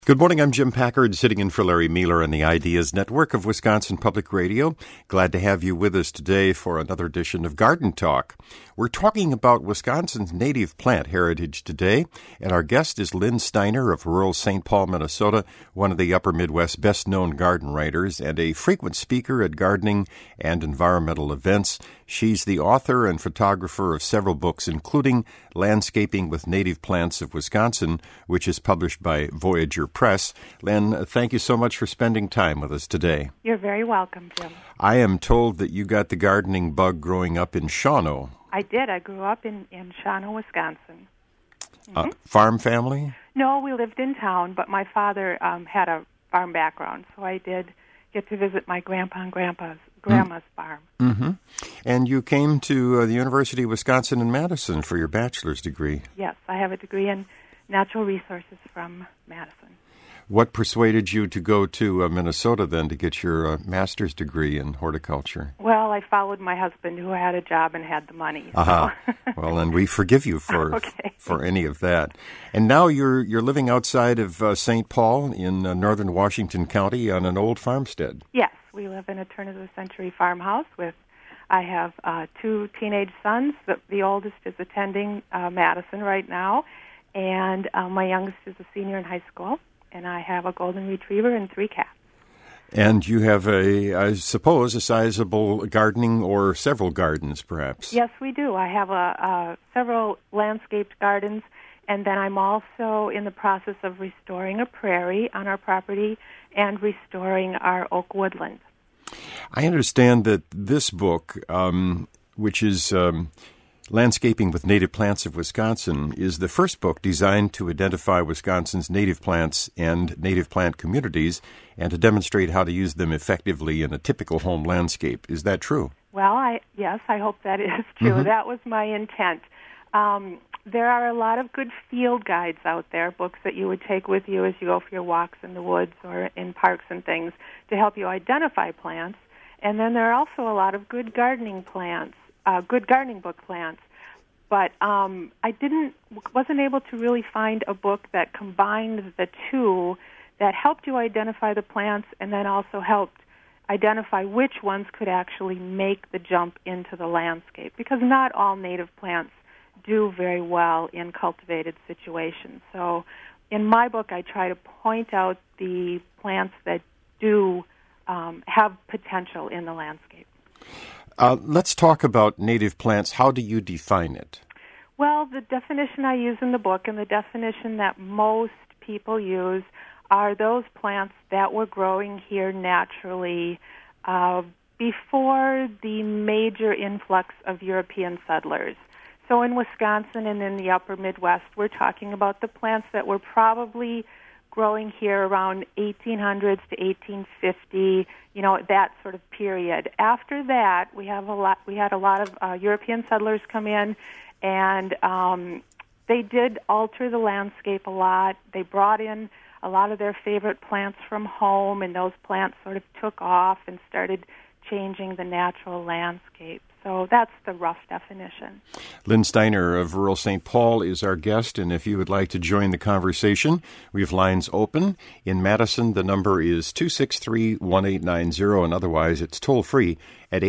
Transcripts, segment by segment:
Good morning, I'm Jim Packard, sitting in for Larry Mueller on the Ideas Network of Wisconsin Public Radio. Glad to have you with us today for another edition of Garden Talk. We're talking about Wisconsin's native plant heritage today, and our guest is Lynn Steiner of rural St. Paul, Minnesota, one of the Upper Midwest's best-known garden writers and a frequent speaker at gardening and environmental events. She's the author and photographer of several books, including Landscaping with Native Plants of Wisconsin, which is published by Voyager Press. Lynn, thank you so much for spending time with us today. You're very welcome, Jim. I am told that you got the gardening bug growing up in Shawano. I did. I grew up in Shawano, Wisconsin. Farm family? No, we lived in town, but my father had a farm background, so I did get to visit my grandpa and grandma's farm. Mm-hmm. And you came to the University of Wisconsin in Madison for your bachelor's degree. Yes, I have a degree in natural resources from Madison. What persuaded you to go to Minnesota then to get your master's degree in horticulture? Well, I followed my husband who had a job and had the money. So. Well, and we forgive you for okay. for any of that. And now you're living outside of St. Paul in northern Washington County on an old farmstead. Yes, we live in a turn-of-the-century farmhouse I have two teenage sons. The oldest is attending Madison right now, and my youngest is a senior in high school. And I have a golden retriever and 3 cats. And you have, I suppose, a sizable gardening or several gardens, perhaps. Yes, we do. I have several landscaped gardens, and then I'm also in the process of restoring a prairie on our property and restoring our oak woodland. I understand that this book, which is Landscaping with Native Plants of Wisconsin, is the first book designed to identify Wisconsin's native plants and native plant communities and to demonstrate how to use them effectively in a typical home landscape. Is that true? Well, yes, I hope that is true. Mm-hmm. That was my intent. There are a lot of good field guides out there, books that you would take with you as you go for your walks in the woods or in parks and things to help you identify plants. And then there are also a lot of good gardening plants. Good gardening book plants, but I wasn't able to really find a book that combined the two, that helped you identify the plants and then also helped identify which ones could actually make the jump into the landscape, because not all native plants do very well in cultivated situations. So in my book, I try to point out the plants that do have potential in the landscape. Let's talk about native plants. How do you define it? Well, the definition I use in the book and the definition that most people use are those plants that were growing here naturally before the major influx of European settlers. So in Wisconsin and in the upper Midwest, we're talking about the plants that were probably growing here around 1800s to 1850, that sort of period. After that, we had a lot of European settlers come in, and they did alter the landscape a lot. They brought in a lot of their favorite plants from home, and those plants sort of took off and started changing the natural landscape. So that's the rough definition. Lynn Steiner of rural St. Paul is our guest, and if you would like to join the conversation, we have lines open. In Madison, the number is 263-1890, and otherwise it's toll-free at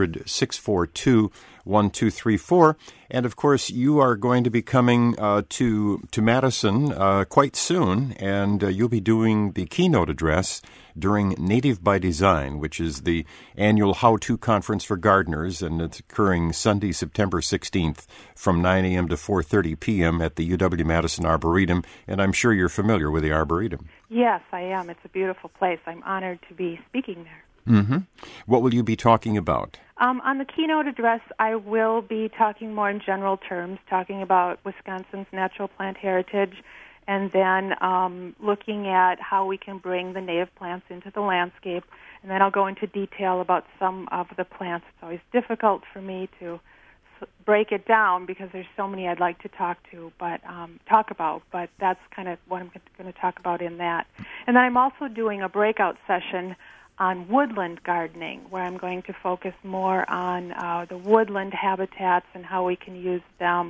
800-642-1234. And, of course, you are going to be coming to Madison quite soon, and you'll be doing the keynote address during Native by Design, which is the annual how-to conference for gardeners, and it's occurring Sunday, September 16th from 9 a.m. to 4:30 p.m. at the UW-Madison Arboretum, and I'm sure you're familiar with the Arboretum. Yes, I am. It's a beautiful place. I'm honored to be speaking there. Mm-hmm. What will you be talking about? On the keynote address, I will be talking more in general terms, talking about Wisconsin's natural plant heritage, and then looking at how we can bring the native plants into the landscape. And then I'll go into detail about some of the plants. It's always difficult for me to break it down because there's so many I'd like to talk about, but that's kind of what I'm going to talk about in that. And then I'm also doing a breakout session on woodland gardening, where I'm going to focus more on the woodland habitats and how we can use them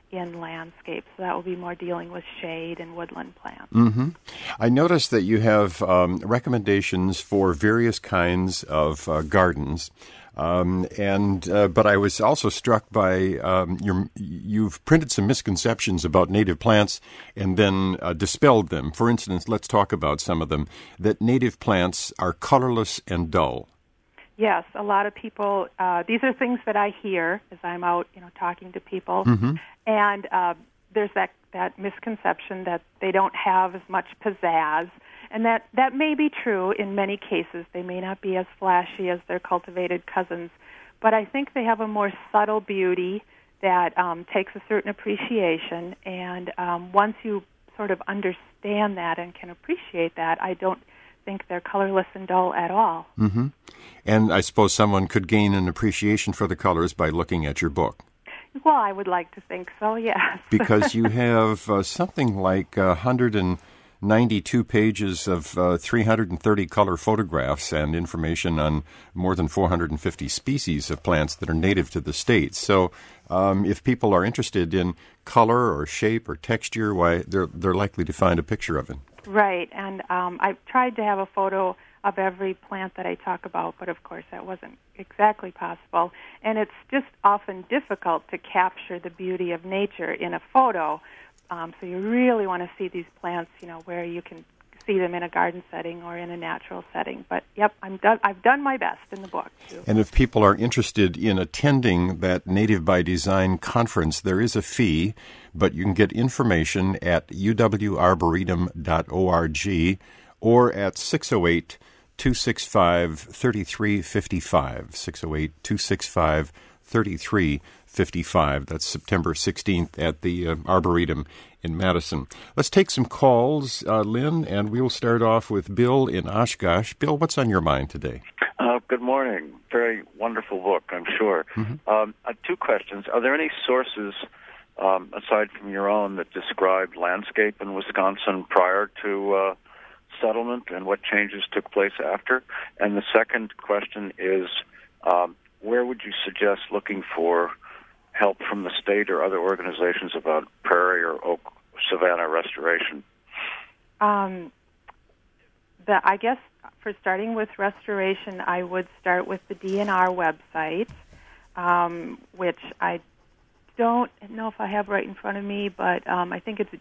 in landscape. So that will be more dealing with shade and woodland plants. Mm-hmm. I noticed that you have recommendations for various kinds of gardens. But I was also struck by you've printed some misconceptions about native plants and then dispelled them. For instance, let's talk about some of them. That native plants are colorless and dull. Yes, a lot of people. These are things that I hear as I'm out, talking to people, and there's that misconception that they don't have as much pizzazz. And that may be true in many cases. They may not be as flashy as their cultivated cousins, but I think they have a more subtle beauty that takes a certain appreciation. And once you sort of understand that and can appreciate that, I don't think they're colorless and dull at all. Mm-hmm. And I suppose someone could gain an appreciation for the colors by looking at your book. Well, I would like to think so, yes. Because you have something like 192 pages of 330 color photographs and information on more than 450 species of plants that are native to the state. So if people are interested in color or shape or texture, why they're likely to find a picture of it. Right, and I've tried to have a photo of every plant that I talk about, but of course that wasn't exactly possible. And it's just often difficult to capture the beauty of nature in a photo. So you really want to see these plants, where you can see them in a garden setting or in a natural setting. But, yep, I've done my best in the book, too. And if people are interested in attending that Native by Design conference, there is a fee, but you can get information at uwarboretum.org or at 608-265-3355, 608-265-3355. That's September 16th at the Arboretum in Madison. Let's take some calls, Lynn, and we will start off with Bill in Oshkosh. Bill, what's on your mind today? Good morning. Very wonderful book, I'm sure. Mm-hmm. Two questions. Are there any sources, aside from your own, that describe landscape in Wisconsin prior to settlement and what changes took place after? And the second question is, where would you suggest looking for help from the state or other organizations about prairie or oak savanna restoration? I guess for starting with restoration, I would start with the DNR website, which I don't know if I have right in front of me, but I think it's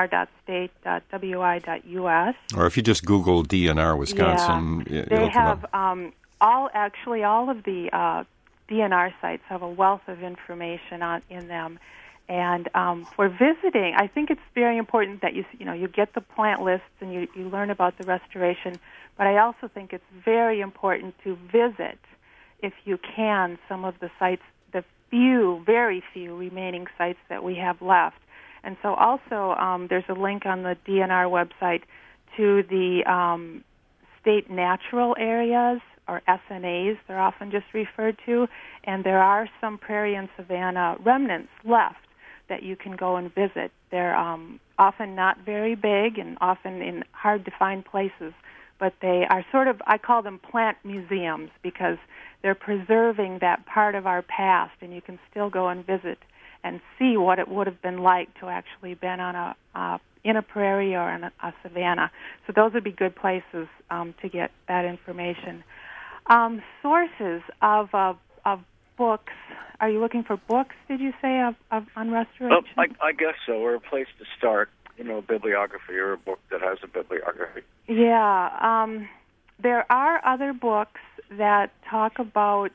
dnr.state.wi.us. Or if you just Google DNR Wisconsin, they have all of the DNR sites have a wealth of information in them. And for visiting, I think it's very important that you get the plant lists and you learn about the restoration. But I also think it's very important to visit, if you can, some of the sites, the very few remaining sites that we have left. And so also there's a link on the DNR website to the state natural areas, or SNAs, they're often just referred to, and there are some prairie and savanna remnants left that you can go and visit. They're often not very big and often in hard-to-find places, but they are sort of, I call them plant museums, because they're preserving that part of our past, and you can still go and visit and see what it would have been like to actually been on in a prairie or in a savanna. So those would be good places to get that information. Sources of books. Are you looking for books, did you say, on restoration? Well, I guess so, or a place to start, a bibliography or a book that has a bibliography. Yeah. There are other books that talk about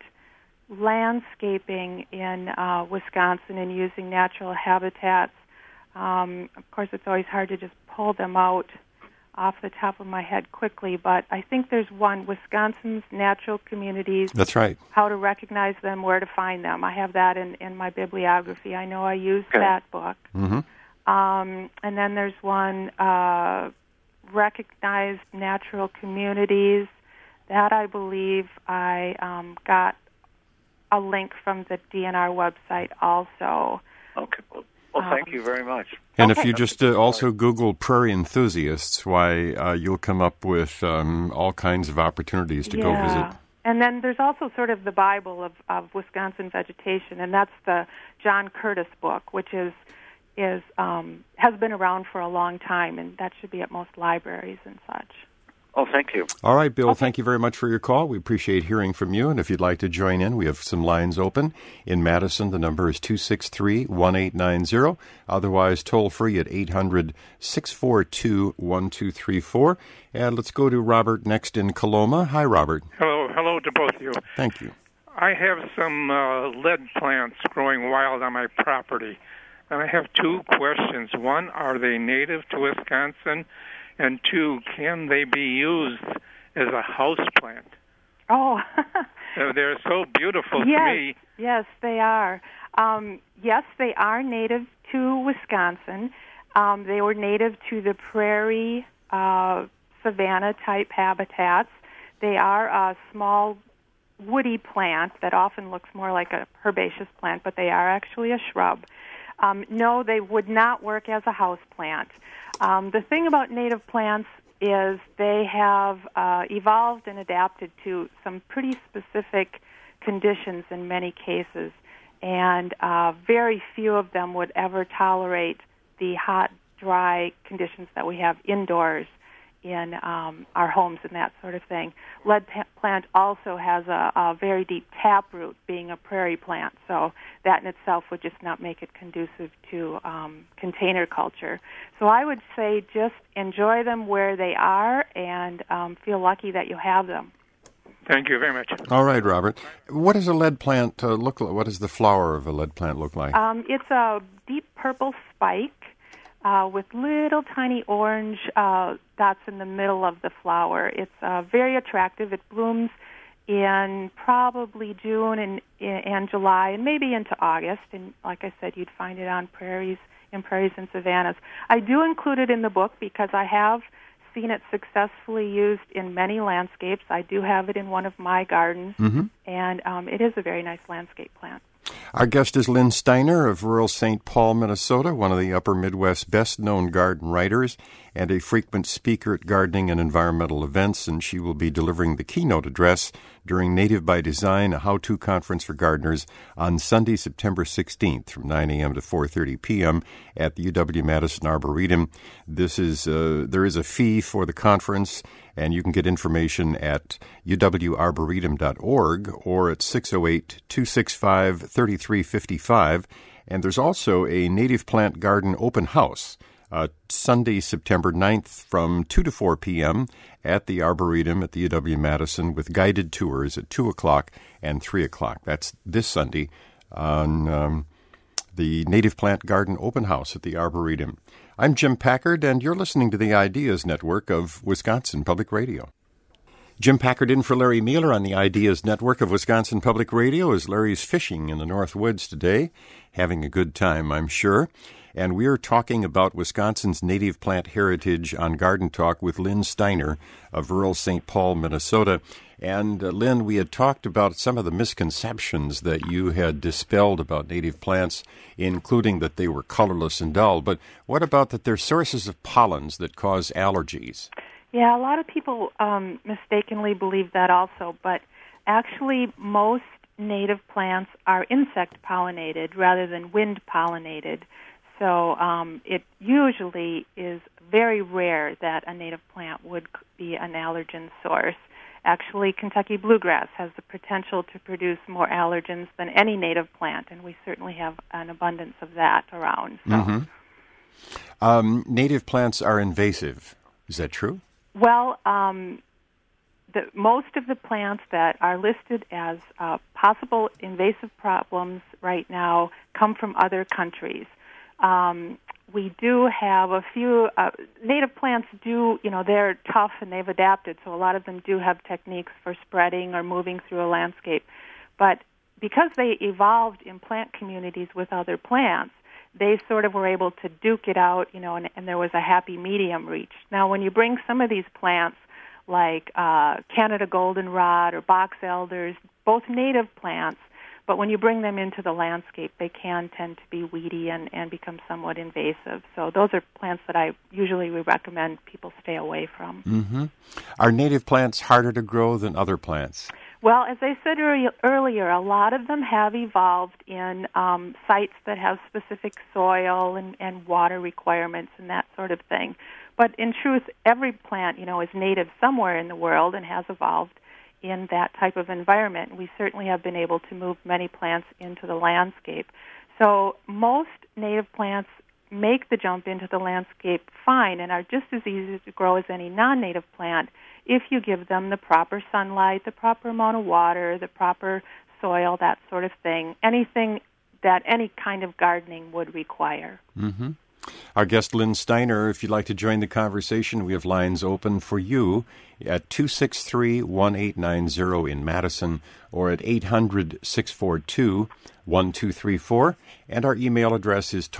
landscaping in Wisconsin and using natural habitats. Of course, it's always hard to just pull them out off the top of my head quickly, but I think there's one, Wisconsin's Natural Communities. That's right. How to recognize them, where to find them. I have that in my bibliography. I know I used that book. Mm-hmm. And then there's one, Recognized Natural Communities. That, I believe, I got a link from the DNR website also. Okay. Well, thank you very much. And if you just also Google prairie enthusiasts, you'll come up with all kinds of opportunities to go visit. And then there's also sort of the Bible of Wisconsin vegetation, and that's the John Curtis book, which is has been around for a long time, and that should be at most libraries and such. Oh, thank you. All right, Bill, Thank you very much for your call. We appreciate hearing from you. And if you'd like to join in, we have some lines open. In Madison, the number is 263-1890. Otherwise, toll free at 800-642-1234. And let's go to Robert next in Coloma. Hi, Robert. Hello to both of you. Thank you. I have some lead plants growing wild on my property. And I have two questions. One, are they native to Wisconsin? And two, can they be used as a house plant? Oh. They're so beautiful to me. Yes, they are. Yes, they are native to Wisconsin. They were native to the prairie, savanna-type habitats. They are a small woody plant that often looks more like a herbaceous plant, but they are actually a shrub. No, they would not work as a house plant. The thing about native plants is they have evolved and adapted to some pretty specific conditions in many cases, and very few of them would ever tolerate the hot, dry conditions that we have indoors in our homes and that sort of thing. Lead plant also has a very deep taproot, being a prairie plant, so that in itself would just not make it conducive to container culture. So I would say just enjoy them where they are and feel lucky that you have them. Thank you very much. All right, Robert. What does a lead plant look like? What does the flower of a lead plant look like? It's a deep purple spike with little tiny orange dots in the middle of the flower. It's very attractive. It blooms in probably June and July and maybe into August. And like I said, you'd find it on prairies and savannas. I do include it in the book because I have seen it successfully used in many landscapes. I do have it in one of my gardens, and it is a very nice landscape plant. Our guest is Lynn Steiner of rural St. Paul, Minnesota, one of the Upper Midwest's best-known garden writers and a frequent speaker at gardening and environmental events, and she will be delivering the keynote address during Native by Design, a how-to conference for gardeners, on Sunday, September 16th from 9 a.m. to 4:30 p.m. at the UW-Madison Arboretum. There is a fee for the conference, and you can get information at uwarboretum.org or at 608-265-3355. And there's also a native plant garden open house Sunday, September 9th from 2 to 4 p.m. at the Arboretum at the UW-Madison with guided tours at 2 o'clock and 3 o'clock. That's this Sunday on the Native Plant Garden Open House at the Arboretum. I'm Jim Packard, and you're listening to the Ideas Network of Wisconsin Public Radio. Jim Packard in for Larry Mueller on the Ideas Network of Wisconsin Public Radio as Larry's fishing in the North Woods today, having a good time, I'm sure. And we're talking about Wisconsin's native plant heritage on Garden Talk with Lynn Steiner of rural St. Paul, Minnesota. And Lynn, we had talked about some of the misconceptions that you had dispelled about native plants, including that they were colorless and dull. But what about that they're sources of pollens that cause allergies? Yeah, a lot of people mistakenly believe that also, but actually most native plants are insect-pollinated rather than wind-pollinated. So it usually is very rare that a native plant would be an allergen source. Actually, Kentucky bluegrass has the potential to produce more allergens than any native plant, and we certainly have an abundance of that around. So. Native plants are invasive. Is that true? Well, most of the plants that are listed as possible invasive problems right now come from other countries. We do have a few native plants they're tough and they've adapted, so a lot of them do have techniques for spreading or moving through a landscape. But because they evolved in plant communities with other plants, they sort of were able to duke it out, and there was a happy medium reached. Now, when you bring some of these plants like Canada goldenrod or box elders, both native plants, but when you bring them into the landscape, they can tend to be weedy and become somewhat invasive. So those are plants that I usually would recommend people stay away from. Are native plants harder to grow than other plants? Well, as I said earlier, a lot of them have evolved in sites that have specific soil and water requirements and that sort of thing. But in truth, every plant, is native somewhere in the world and has evolved in that type of environment. We certainly have been able to move many plants into the landscape. So most native plants make the jump into the landscape fine and are just as easy to grow as any non-native plant if you give them the proper sunlight, the proper amount of water, the proper soil, that sort of thing, anything that any kind of gardening would require. Mm-hmm. Our guest, Lynn Steiner, if you'd like to join the conversation, we have lines open for you at 263-1890 in Madison or at 800-642-1234. And our email address is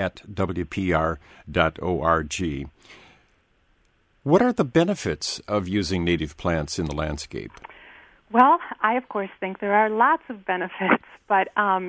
talk@wpr.org. What are the benefits of using native plants in the landscape? Well, I, of course, think there are lots of benefits, but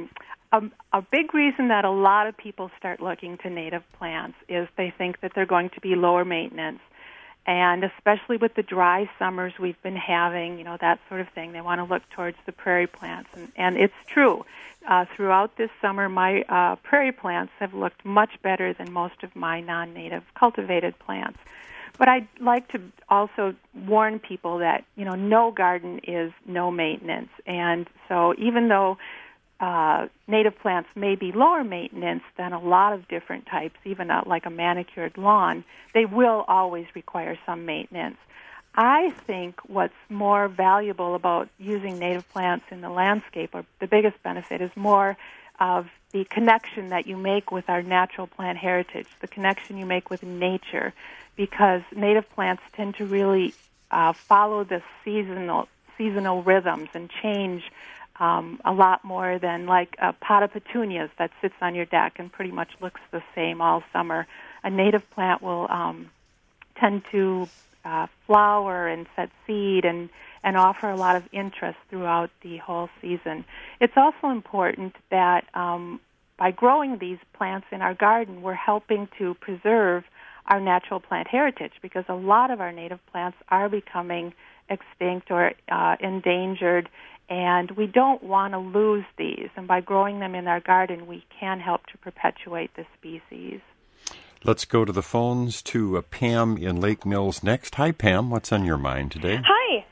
a big reason that a lot of people start looking to native plants is they think that they're going to be lower maintenance. And especially with the dry summers we've been having, that sort of thing, they want to look towards the prairie plants. And it's true. Throughout this summer, my prairie plants have looked much better than most of my non-native cultivated plants. But I'd like to also warn people that, no garden is no maintenance. And so even though native plants may be lower maintenance than a lot of different types, even like a manicured lawn, they will always require some maintenance. I think what's more valuable about using native plants in the landscape, or the biggest benefit, is more of the connection that you make with our natural plant heritage, the connection you make with nature, because native plants tend to really follow the seasonal rhythms and change a lot more than like a pot of petunias that sits on your deck and pretty much looks the same all summer. A native plant will tend to flower and set seed and offer a lot of interest throughout the whole season. It's also important that by growing these plants in our garden, we're helping to preserve our natural plant heritage, because a lot of our native plants are becoming extinct or endangered, and we don't want to lose these. And by growing them in our garden, we can help to perpetuate the species. Let's go to the phones to Pam in Lake Mills next. Hi, Pam. What's on your mind today? Hi.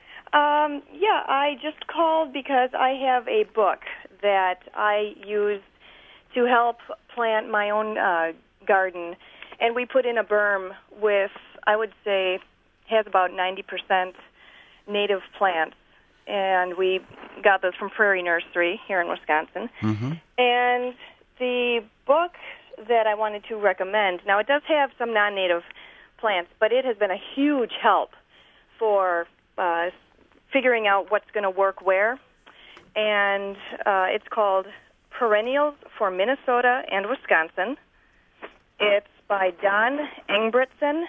I just called because I have a book that I use to help plant my own garden, and we put in a berm with, I would say, has about 90% native plants. And we got those from Prairie Nursery here in Wisconsin. Mm-hmm. And the book that I wanted to recommend, now it does have some non-native plants, but it has been a huge help for figuring out what's going to work where. And it's called Perennials for Minnesota and Wisconsin. It's by Don Engebretson,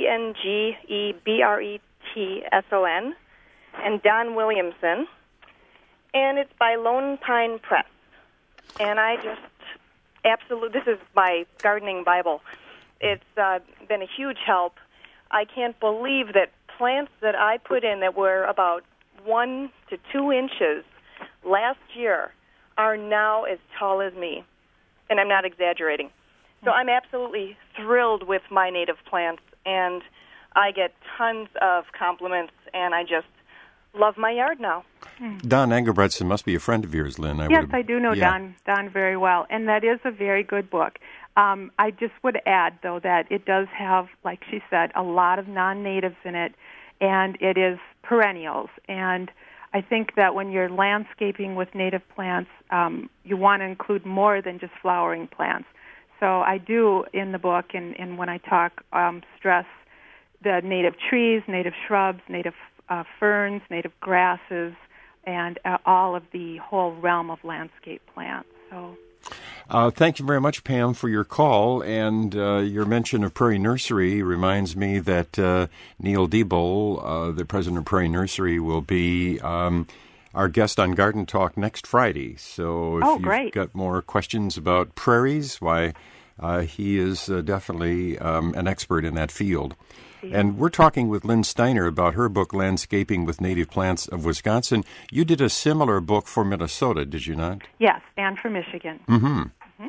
Engebretson, and Don Williamson, and it's by Lone Pine Press. And I just this is my gardening Bible. It's been a huge help. I can't believe that plants that I put in that were about 1 to 2 inches last year are now as tall as me, and I'm not exaggerating. So I'm absolutely thrilled with my native plants, and I get tons of compliments, and I just love my yard now. Don Engebretson must be a friend of yours, Lynn. Yes, I do know Don very well, and that is a very good book. I just would add, though, that it does have, like she said, a lot of non-natives in it, and it is perennials. And I think that when you're landscaping with native plants, you want to include more than just flowering plants. So I do, in the book and when I talk, stress the native trees, native shrubs, native ferns, native grasses, and all of the whole realm of landscape plants. So, thank you very much, Pam, for your call. And your mention of Prairie Nursery reminds me that Neil Diebold, the president of Prairie Nursery, will be our guest on Garden Talk next Friday. So if you've got more questions about prairies, why, he is definitely an expert in that field. And we're talking with Lynn Steiner about her book, Landscaping with Native Plants of Wisconsin. You did a similar book for Minnesota, did you not? Yes, and for Michigan. Mm-hmm.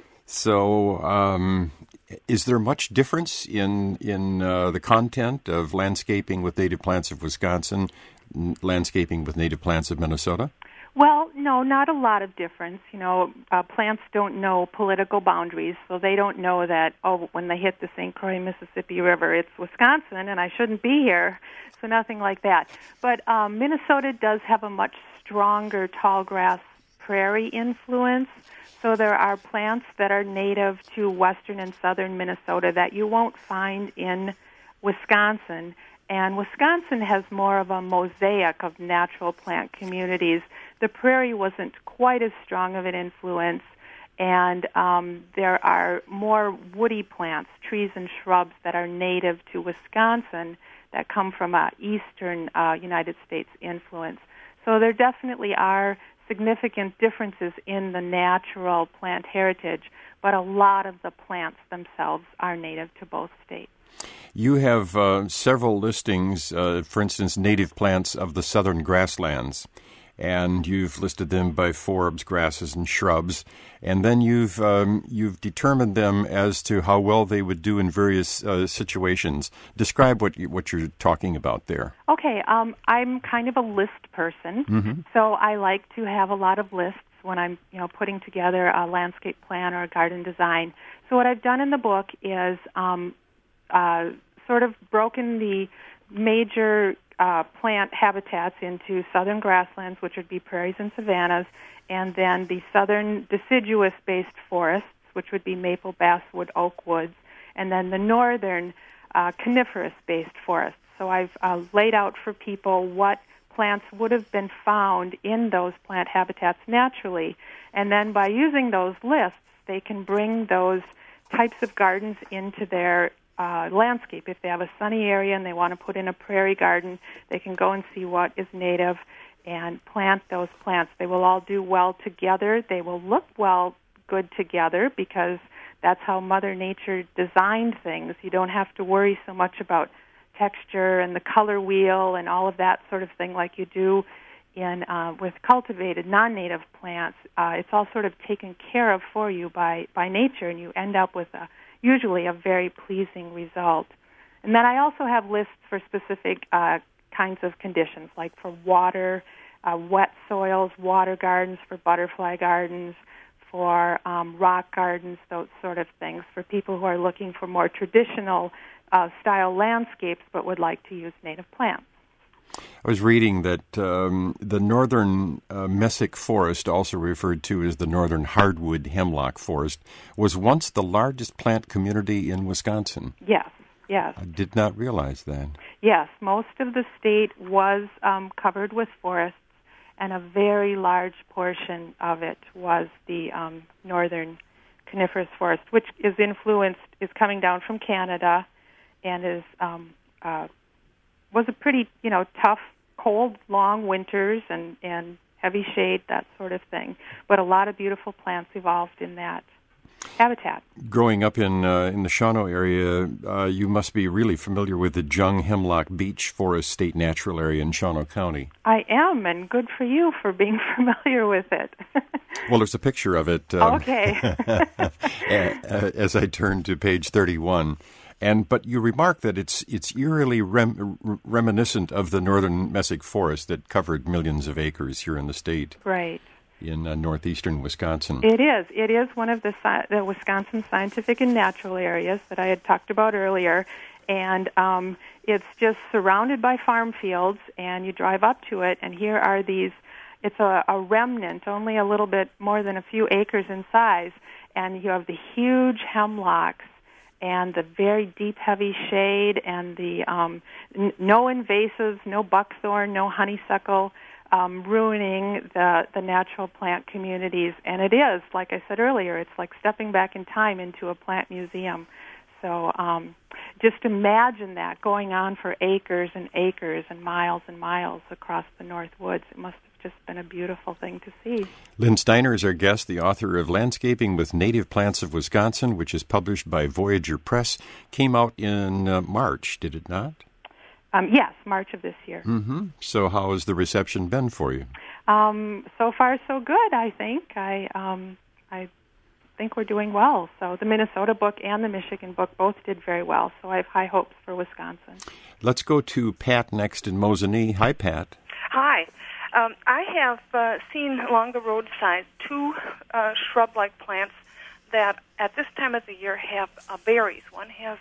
So is there much difference in the content of Landscaping with Native Plants of Wisconsin, Landscaping with Native Plants of Minnesota? Well, no, not a lot of difference. Plants don't know political boundaries, so they don't know that, when they hit the St. Croix, Mississippi River, it's Wisconsin, and I shouldn't be here, so nothing like that. But Minnesota does have a much stronger tallgrass prairie influence, so there are plants that are native to western and southern Minnesota that you won't find in Wisconsin. And Wisconsin has more of a mosaic of natural plant communities. The prairie wasn't quite as strong of an influence, and there are more woody plants, trees and shrubs that are native to Wisconsin that come from a eastern United States influence. So there definitely are significant differences in the natural plant heritage, but a lot of the plants themselves are native to both states. You have several listings, for instance, native plants of the southern grasslands, and you've listed them by forbs, grasses, and shrubs, and then you've determined them as to how well they would do in various situations. Describe what you're talking about there. Okay, I'm kind of a list person, so I like to have a lot of lists when I'm putting together a landscape plan or a garden design. So what I've done in the book is sort of broken the major plant habitats into southern grasslands, which would be prairies and savannas, and then the southern deciduous-based forests, which would be maple, basswood, oak woods, and then the northern coniferous-based forests. So I've laid out for people what plants would have been found in those plant habitats naturally, and then by using those lists, they can bring those types of gardens into their landscape. If they have a sunny area and they want to put in a prairie garden, they can go and see what is native and plant those plants. They will all do well together. They will look good together because that's how Mother Nature designed things. You don't have to worry so much about texture and the color wheel and all of that sort of thing like you do in with cultivated non-native plants. It's all sort of taken care of for you by nature, and you end up with usually a very pleasing result. And then I also have lists for specific kinds of conditions, like for water, wet soils, water gardens, for butterfly gardens, for rock gardens, those sort of things, for people who are looking for more traditional style landscapes but would like to use native plants. I was reading that the northern mesic forest, also referred to as the northern hardwood hemlock forest, was once the largest plant community in Wisconsin. Yes. I did not realize that. Yes, most of the state was covered with forests, and a very large portion of it was the northern coniferous forest, which is coming down from Canada, and was a pretty, tough, cold, long winters and heavy shade, that sort of thing. But a lot of beautiful plants evolved in that habitat. Growing up in the Shawano area, you must be really familiar with the Jung Hemlock Beach Forest State Natural Area in Shawano County. I am, and good for you for being familiar with it. Well, there's a picture of it. Okay. As I turn to page 31. But you remark that it's eerily reminiscent of the northern mesic forest that covered millions of acres here in the state. Right. In northeastern Wisconsin. It is. It is one of the Wisconsin scientific and natural areas that I had talked about earlier. And it's just surrounded by farm fields, and you drive up to it, and here are these, it's a remnant, only a little bit more than a few acres in size, and you have the huge hemlocks and the very deep, heavy shade, and the no invasives, no buckthorn, no honeysuckle, ruining the natural plant communities. And it is, like I said earlier, it's like stepping back in time into a plant museum. So just imagine that going on for acres and acres and miles across the North Woods. It must have just been a beautiful thing to see. Lynn Steiner is our guest, the author of Landscaping with Native Plants of Wisconsin, which is published by Voyager Press. Came out in March, did it not? Yes, March of this year. Mm-hmm. So how has the reception been for you? So far, so good, I think. I think we're doing well. So the Minnesota book and the Michigan book both did very well. So I have high hopes for Wisconsin. Let's go to Pat next in Mosinee. Hi, Pat. Hi. I have seen along the roadside two shrub-like plants that at this time of the year have berries. One has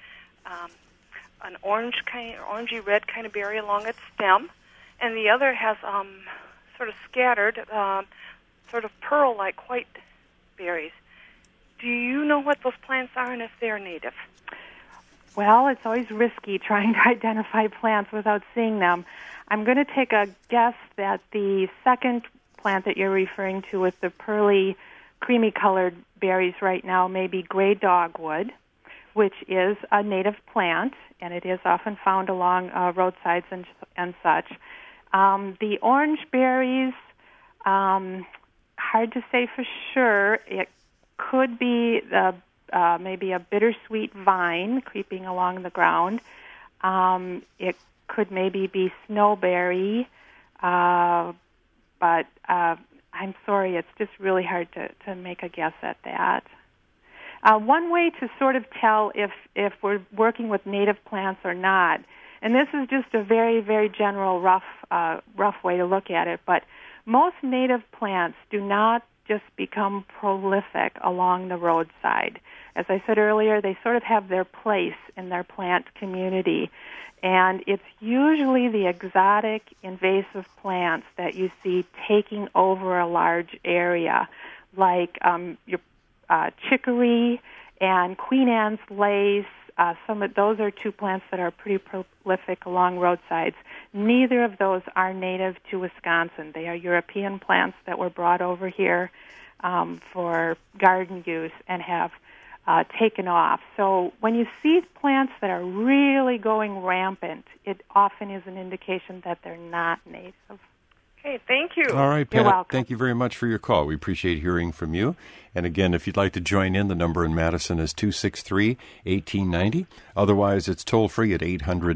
an orangey red kind of berry along its stem, and the other has sort of scattered, sort of pearl-like white berries. Do you know what those plants are and if they're native? Well, it's always risky trying to identify plants without seeing them. I'm going to take a guess that the second plant that you're referring to with the pearly, creamy-colored berries right now may be gray dogwood, which is a native plant, and it is often found along roadsides and such. The orange berries, hard to say for sure. It could be maybe a bittersweet vine creeping along the ground. It could maybe be snowberry, but I'm sorry, it's just really hard to make a guess at that. One way to sort of tell if we're working with native plants or not, and this is just a very, very general, rough way to look at it, but most native plants do not just become prolific along the roadside. As I said earlier, they sort of have their place in their plant community. And it's usually the exotic invasive plants that you see taking over a large area, like your chicory and Queen Anne's lace. Those are two plants that are pretty prolific along roadsides. Neither of those are native to Wisconsin. They are European plants that were brought over here for garden use and have taken off. So when you see plants that are really going rampant, it often is an indication that they're not native. Okay, thank you. All right, Pat. You're welcome. Thank you very much for your call. We appreciate hearing from you. And again, if you'd like to join in, the number in Madison is 263-1890. Otherwise, it's toll-free at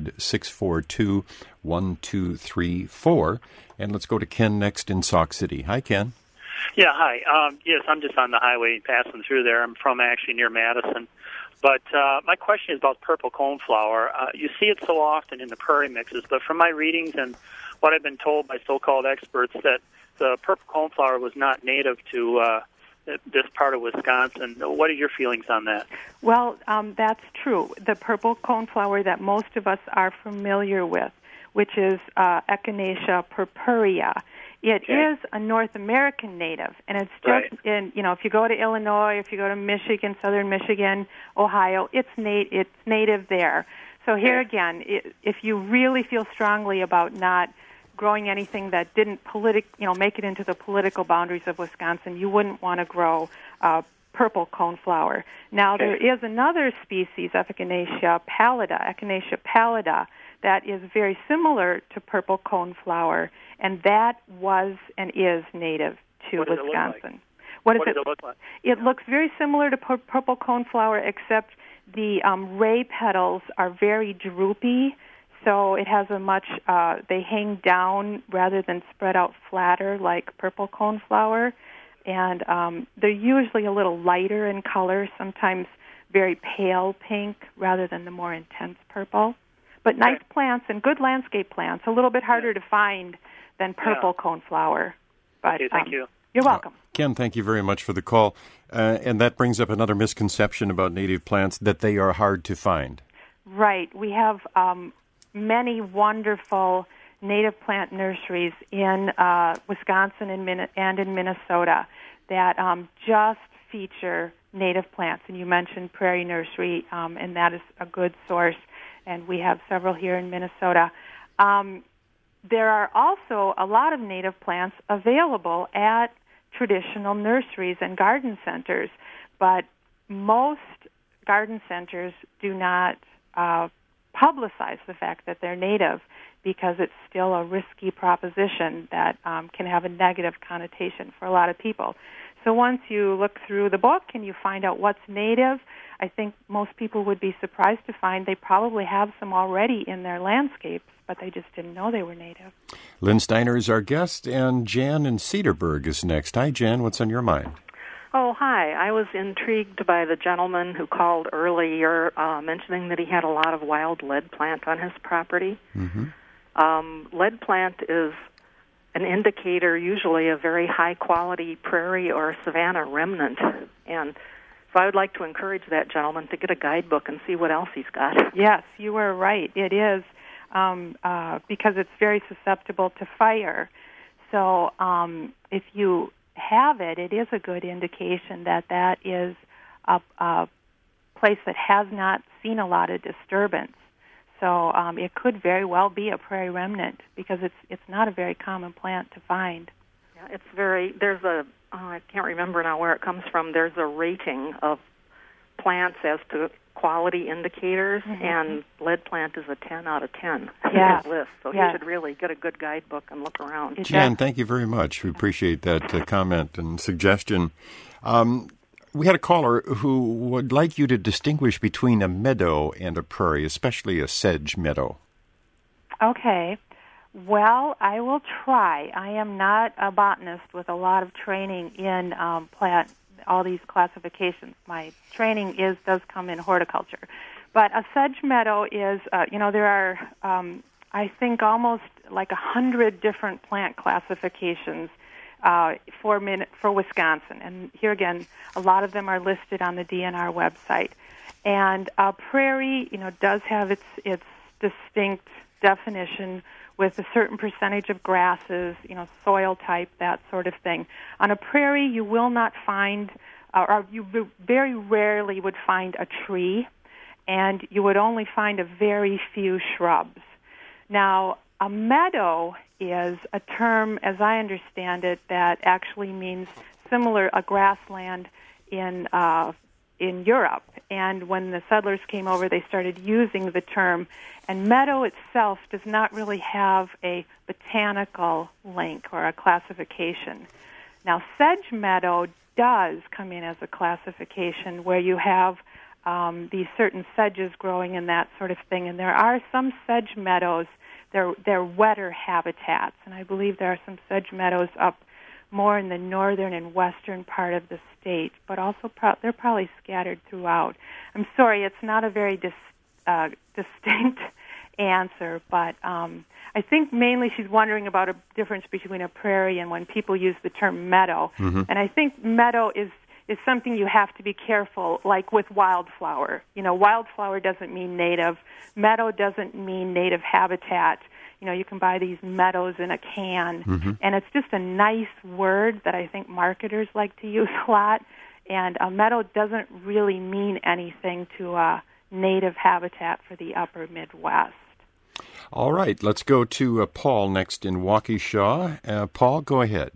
800-642-1234. And let's go to Ken next in Sauk City. Hi, Ken. Yeah, hi. Yes, I'm just on the highway passing through there. I'm from actually near Madison. But my question is about purple coneflower. You see it so often in the prairie mixes, but from my readings and what I've been told by so-called experts, that the purple coneflower was not native to this part of Wisconsin. What are your feelings on that? Well, that's true. The purple coneflower that most of us are familiar with, which is Echinacea purpurea, it is a North American native, and it's just in, if you go to Illinois, if you go to Michigan, southern Michigan, Ohio, it's native there. So here again, if you really feel strongly about not growing anything that didn't make it into the political boundaries of Wisconsin, you wouldn't want to grow purple coneflower. Now, there is another species, Echinacea pallida, that is very similar to purple coneflower, and that was and is native to Wisconsin. What does it look like? It looks very similar to purple coneflower, except the ray petals are very droopy, so it has they hang down rather than spread out flatter like purple coneflower, and they're usually a little lighter in color, sometimes very pale pink rather than the more intense purple. But nice plants and good landscape plants, a little bit harder to find than purple coneflower. But, okay, thank you. You're welcome. Ken, thank you very much for the call. And that brings up another misconception about native plants, that they are hard to find. Right. We have many wonderful native plant nurseries in Wisconsin and in Minnesota that just feature native plants. And you mentioned Prairie Nursery, and that is a good source. And we have several here in Minnesota. There are also a lot of native plants available at traditional nurseries and garden centers, but most garden centers do not publicize the fact that they're native because it's still a risky proposition that can have a negative connotation for a lot of people. So once you look through the book and you find out what's native, I think most people would be surprised to find they probably have some already in their landscapes, but they just didn't know they were native. Lynn Steiner is our guest, and Jan in Cedarburg is next. Hi, Jan. What's on your mind? Oh, hi. I was intrigued by the gentleman who called earlier mentioning that he had a lot of wild lead plant on his property. Mm-hmm. Lead plant is an indicator, usually a very high-quality prairie or savanna remnant. And so I would like to encourage that gentleman to get a guidebook and see what else he's got. Yes, you are right. It is because it's very susceptible to fire. So if you have it, it is a good indication that that is a place that has not seen a lot of disturbance. So it could very well be a prairie remnant because it's not a very common plant to find. Yeah, it's very. There's a I can't remember now where it comes from. There's a rating of plants as to quality indicators, and lead plant is a 10 out of 10 on that list. So you should really get a good guidebook and look around. Jan, thank you very much. We appreciate that comment and suggestion. We had a caller who would like you to distinguish between a meadow and a prairie, especially a sedge meadow. Okay. Well, I will try. I am not a botanist with a lot of training in plant, all these classifications. My training does come in horticulture. But a sedge meadow is, there are, I think, almost like 100 different plant classifications for Wisconsin. And here again, a lot of them are listed on the DNR website. And prairie, does have its distinct definition with a certain percentage of grasses, soil type, that sort of thing. On a prairie, you will not find, or you very rarely would find a tree, and you would only find a very few shrubs. Now, a meadow is a term, as I understand it, that actually means a grassland in Europe. And when the settlers came over, they started using the term. And meadow itself does not really have a botanical link or a classification. Now, sedge meadow does come in as a classification where you have these certain sedges growing and that sort of thing. And there are some sedge meadows. They're wetter habitats, and I believe there are some sedge meadows up more in the northern and western part of the state, but also they're probably scattered throughout. I'm sorry, it's not a very distinct answer, but I think mainly she's wondering about a difference between a prairie and when people use the term meadow. Mm-hmm. And I think meadow is something you have to be careful, like with wildflower. Wildflower doesn't mean native. Meadow doesn't mean native habitat. You can buy these meadows in a can, and it's just a nice word that I think marketers like to use a lot. And a meadow doesn't really mean anything to a native habitat for the upper Midwest. All right, let's go to Paul next in Waukesha. Paul, go ahead.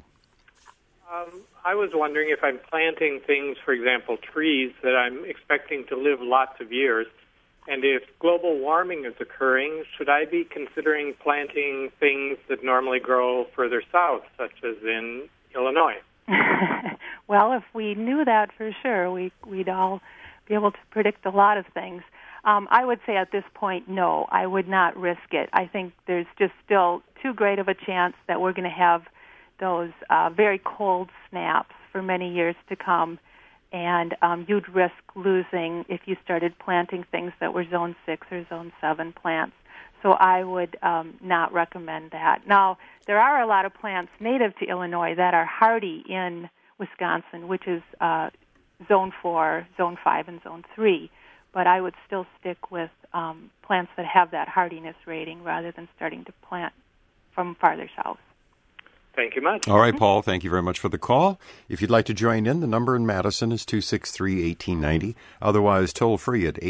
I was wondering if I'm planting things, for example, trees that I'm expecting to live lots of years, and if global warming is occurring, should I be considering planting things that normally grow further south, such as in Illinois? Well, if we knew that for sure, we'd all be able to predict a lot of things. I would say at this point, no, I would not risk it. I think there's just still too great of a chance that we're going to have those very cold snaps for many years to come, and you'd risk losing if you started planting things that were Zone 6 or Zone 7 plants. So I would not recommend that. Now, there are a lot of plants native to Illinois that are hardy in Wisconsin, which is Zone 4, Zone 5, and Zone 3. But I would still stick with plants that have that hardiness rating rather than starting to plant from farther south. Thank you much. All right, Paul, thank you very much for the call. If you'd like to join in, the number in Madison is 263-1890. Otherwise, toll free at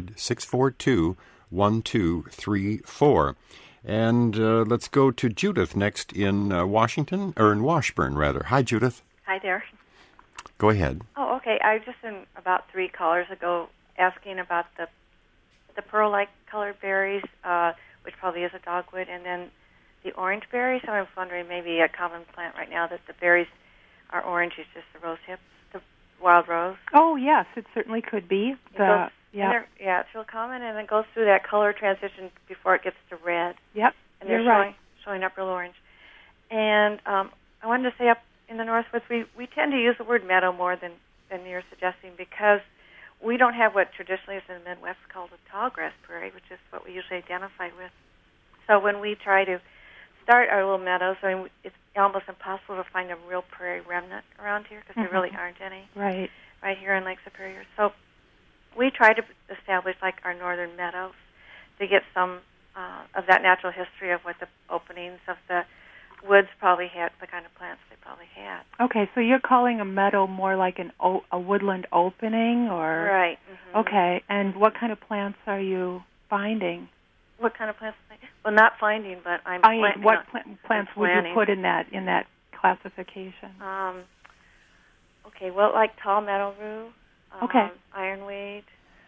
800-642-1234. And let's go to Judith next in Washington, or in Washburn, rather. Hi, Judith. Hi there. Go ahead. Oh, okay. I just about 3 callers ago asking about the pearl-like colored berries, which probably is a dogwood, and then the orange berries. So I was wondering maybe a common plant right now that the berries are orange is just the rose hips, the wild rose. Oh, yes, it certainly could be. It's real common, and it goes through that color transition before it gets to red. Yep, and you're right. Showing up real orange. And I wanted to say up in the Northwoods, we tend to use the word meadow more than you're suggesting because we don't have what traditionally is in the Midwest called a tallgrass prairie, which is what we usually identify with. So when we try to start our little meadows, it's almost impossible to find a real prairie remnant around here because there really aren't any right here in Lake Superior. So we try to establish like our northern meadows to get some of that natural history of what the openings of the woods probably had, the kind of plants they probably had. Okay, so you're calling a meadow more like a woodland opening, or right? Mm-hmm. Okay, and what kind of plants are you finding? What kind of plants? Well, not finding, but I'm. What plants would you put in that classification? Okay, well, like tall meadow rue. Ironweed.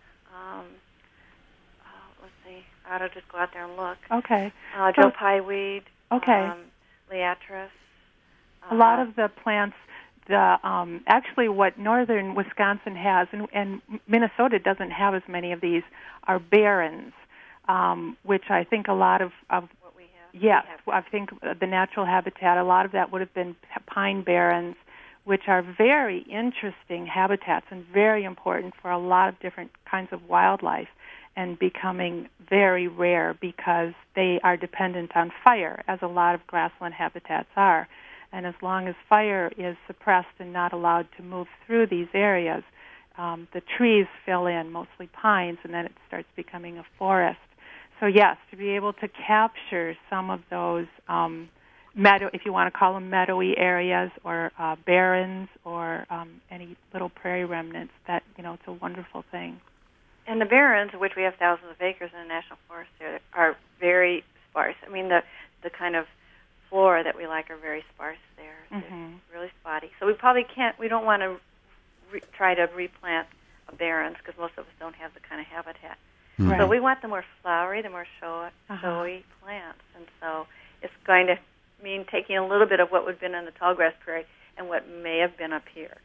Let's see. I ought to just go out there and look. Okay. Joe Pye weed. Okay. Liatris. A lot of the plants, actually what northern Wisconsin has, and Minnesota doesn't have as many of these, are barrens, which I think a lot of what we have. Yes, I think the natural habitat, a lot of that would have been pine barrens, which are very interesting habitats and very important for a lot of different kinds of wildlife, and becoming very rare because they are dependent on fire, as a lot of grassland habitats are. And as long as fire is suppressed and not allowed to move through these areas, the trees fill in, mostly pines, and then it starts becoming a forest. So yes, to be able to capture some of those meadow, if you want to call them meadowy areas, or barrens, or any little prairie remnants, that it's a wonderful thing. And the barrens, of which we have thousands of acres in the National Forest, are very sparse. I mean, the kind of flora that we like are very sparse there. They're really spotty. So we don't want to try to replant barrens because most of us don't have the kind of habitat. Right. So we want the more flowery, the more showy plants. And so it's going to mean taking a little bit of what would have been in the tallgrass prairie and what may have been up here.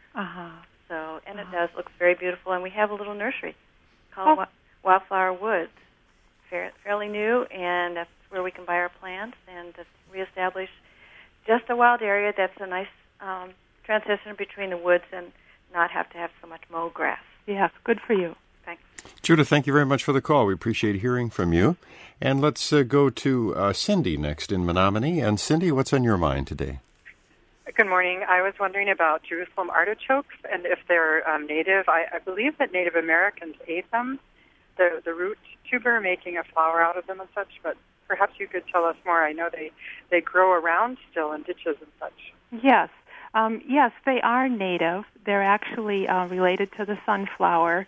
So, and it does look very beautiful. And we have a little nursery called Wildflower Woods, fairly new, and that's where we can buy our plants and just reestablish just a wild area that's a nice transition between the woods and not have to have so much mow grass. Yes, good for you. Thanks. Judith, thank you very much for the call. We appreciate hearing from you. And let's go to Cindy next in Menominee. And Cindy, what's on your mind today? Good morning. I was wondering about Jerusalem artichokes and if they're native. I believe that Native Americans ate them, the root tuber, making a flour out of them and such, but perhaps you could tell us more. I know they grow around still in ditches and such. Yes. Yes, they are native. They're actually related to the sunflower.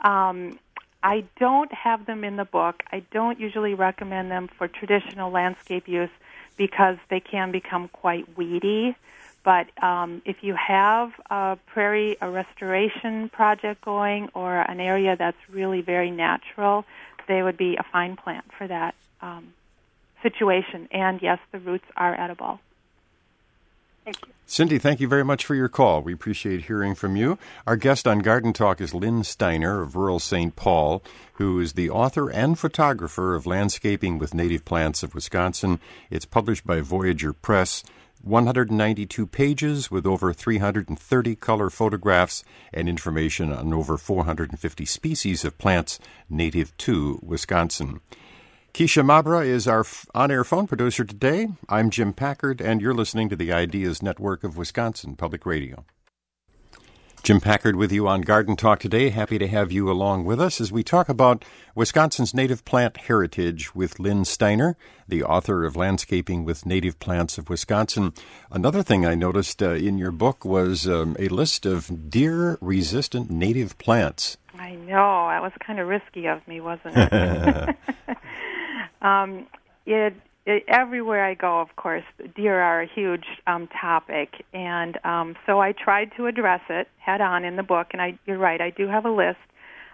I don't have them in the book. I don't usually recommend them for traditional landscape use because they can become quite weedy. But if you have a restoration project going, or an area that's really very natural, they would be a fine plant for that situation. And yes, the roots are edible. Thank you. Cindy, thank you very much for your call. We appreciate hearing from you. Our guest on Garden Talk is Lynn Steiner of rural St. Paul, who is the author and photographer of Landscaping with Native Plants of Wisconsin. It's published by Voyager Press. 192 pages with over 330 color photographs and information on over 450 species of plants native to Wisconsin. Keisha Mabra is our on-air phone producer today. I'm Jim Packard, and you're listening to the Ideas Network of Wisconsin Public Radio. Jim Packard with you on Garden Talk today. Happy to have you along with us as we talk about Wisconsin's native plant heritage with Lynn Steiner, the author of Landscaping with Native Plants of Wisconsin. Another thing I noticed in your book was a list of deer-resistant native plants. I know. That was kind of risky of me, wasn't it? Everywhere I go, of course, deer are a huge topic, and so I tried to address it head on in the book. And you're right, I do have a list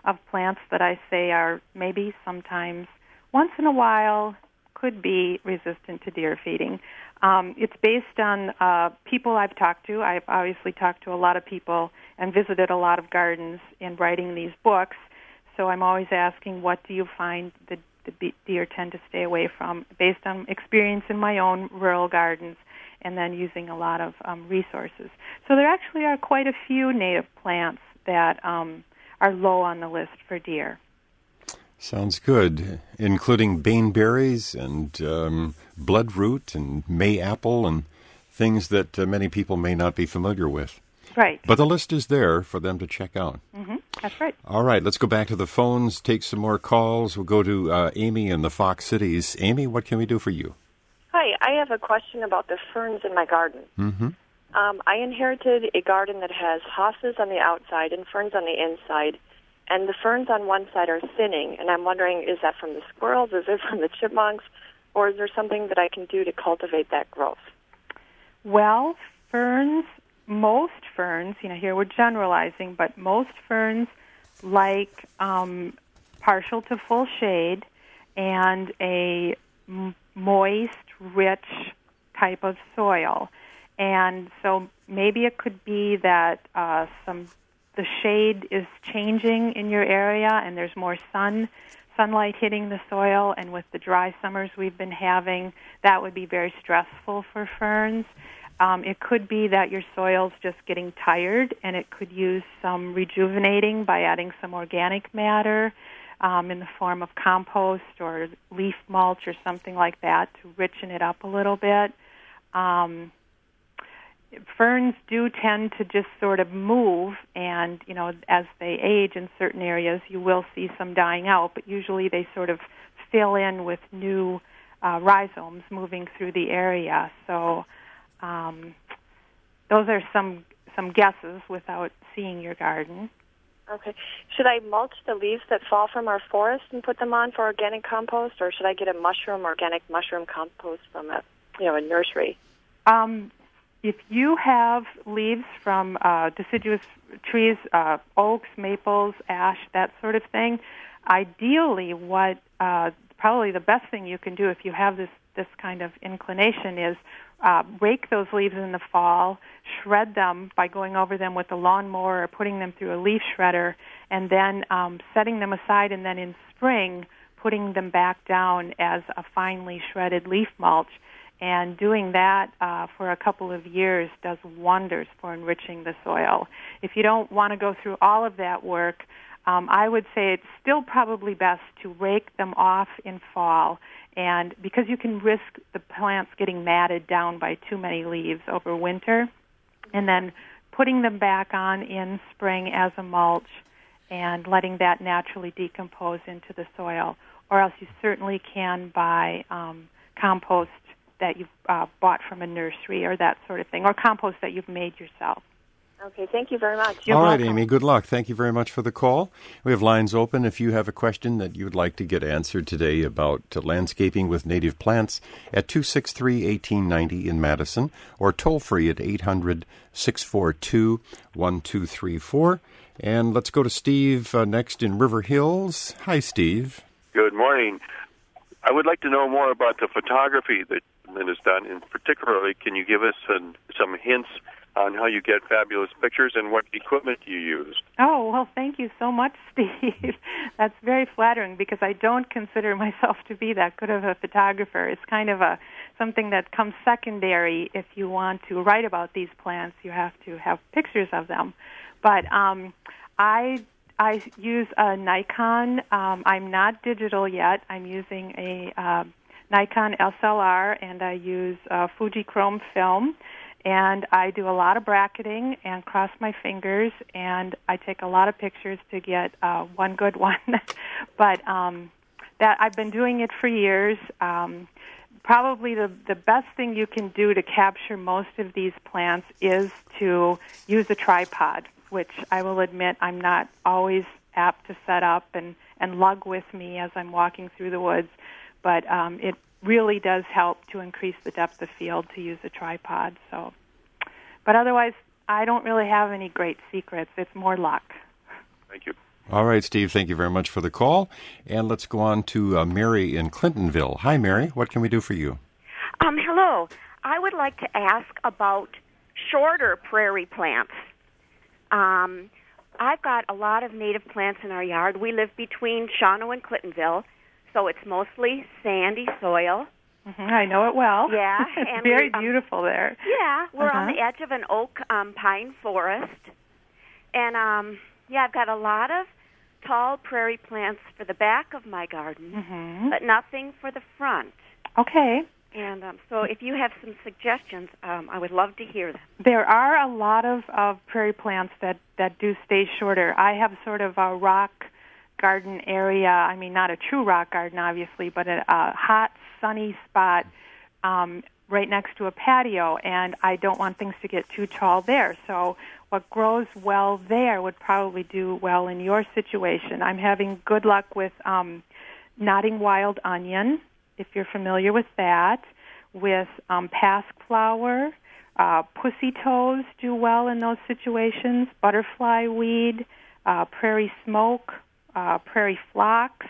of plants that I say are maybe sometimes, once in a while, could be resistant to deer feeding. It's based on people I've talked to. I've obviously talked to a lot of people and visited a lot of gardens in writing these books. So I'm always asking, what do you find the deer tend to stay away from, based on experience in my own rural gardens, and then using a lot of resources. So there actually are quite a few native plants that are low on the list for deer. Sounds good, including baneberries and bloodroot and mayapple and things that many people may not be familiar with. Right. But the list is there for them to check out. Mm-hmm. That's right. All right, let's go back to the phones, take some more calls. We'll go to Amy in the Fox Cities. Amy, what can we do for you? Hi, I have a question about the ferns in my garden. Mm-hmm. I inherited a garden that has hostas on the outside and ferns on the inside, and the ferns on one side are thinning, and I'm wondering, is that from the squirrels, is it from the chipmunks, or is there something that I can do to cultivate that growth? Well, most ferns, here we're generalizing, but most ferns like partial to full shade and a moist, rich type of soil. And so maybe it could be that the shade is changing in your area and there's more sunlight hitting the soil, and with the dry summers we've been having, that would be very stressful for ferns. It could be that your soil's just getting tired, and it could use some rejuvenating by adding some organic matter in the form of compost or leaf mulch or something like that to richen it up a little bit. Ferns do tend to just sort of move, and, as they age in certain areas, you will see some dying out, but usually they sort of fill in with new rhizomes moving through the area. So those are some guesses without seeing your garden. Okay. Should I mulch the leaves that fall from our forest and put them on for organic compost, or should I get a organic mushroom compost from a nursery? If you have leaves from deciduous trees, oaks, maples, ash, that sort of thing, ideally what probably the best thing you can do if you have this kind of inclination is rake those leaves in the fall, shred them by going over them with a lawnmower or putting them through a leaf shredder, and then setting them aside, and then in spring putting them back down as a finely shredded leaf mulch. And doing that for a couple of years does wonders for enriching the soil. If you don't want to go through all of that work, I would say it's still probably best to rake them off in fall, and because you can risk the plants getting matted down by too many leaves over winter, and then putting them back on in spring as a mulch and letting that naturally decompose into the soil. Or else you certainly can buy compost that you've bought from a nursery or that sort of thing, or compost that you've made yourself. Okay, thank you very much. All right, Amy, good luck. Thank you very much for the call. We have lines open if you have a question that you would like to get answered today about landscaping with native plants at 263-1890 in Madison, or toll free at 800-642-1234. And let's go to Steve next in River Hills. Hi, Steve. Good morning. I would like to know more about the photography that is done, and particularly, can you give us some hints on how you get fabulous pictures and what equipment you use? Oh, well, thank you so much, Steve. That's very flattering because I don't consider myself to be that good of a photographer. It's kind of something that comes secondary. If you want to write about these plants, you have to have pictures of them. But I use a Nikon. I'm not digital yet. I'm using a Nikon SLR, and I use Fujichrome film. And I do a lot of bracketing and cross my fingers, and I take a lot of pictures to get one good one. But that I've been doing it for years. Probably the best thing you can do to capture most of these plants is to use a tripod, which I will admit I'm not always apt to set up and lug with me as I'm walking through the woods. But it really does help to increase the depth of field to use a tripod. So, but otherwise, I don't really have any great secrets. It's more luck. Thank you. All right, Steve, thank you very much for the call. And let's go on to Mary in Clintonville. Hi, Mary. What can we do for you? Hello. I would like to ask about shorter prairie plants. I've got a lot of native plants in our yard. We live between Shawano and Clintonville, so it's mostly sandy soil. Mm-hmm, I know it well. Yeah. It's and very beautiful there. Yeah, we're on the edge of an oak pine forest. And, I've got a lot of tall prairie plants for the back of my garden, but nothing for the front. Okay. And so if you have some suggestions, I would love to hear them. There are a lot of prairie plants that do stay shorter. I have sort of a rock garden area. I mean, not a true rock garden, obviously, but a hot, sunny spot right next to a patio, and I don't want things to get too tall there. So what grows well there would probably do well in your situation. I'm having good luck with nodding wild onion, if you're familiar with that, with pasque flower. Pussy toes do well in those situations, butterfly weed, prairie smoke, prairie phlox,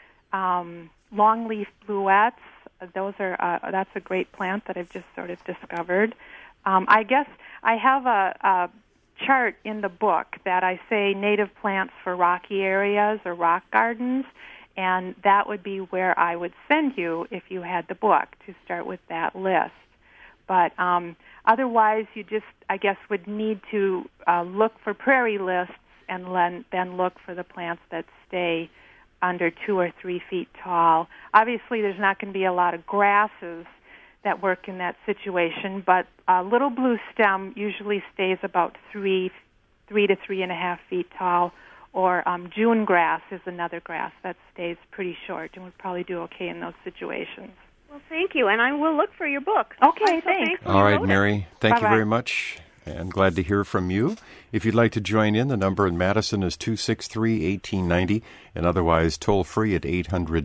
longleaf bluets. Those are that's a great plant that I've just sort of discovered. I guess I have a chart in the book that I say native plants for rocky areas or rock gardens, and that would be where I would send you if you had the book, to start with that list. But otherwise, you just, I guess, would need to look for prairie lists and then look for the plants that stay under 2 or 3 feet tall. Obviously, there's not going to be a lot of grasses that work in that situation, but little blue stem usually stays about 3 to 3.5 feet tall, or June grass is another grass that stays pretty short and would probably do okay in those situations. Well, thank you, and I will look for your book. Okay, thanks. All right, Mary, thank you very much, and glad to hear from you. If you'd like to join in, the number in Madison is 263-1890, and otherwise toll-free at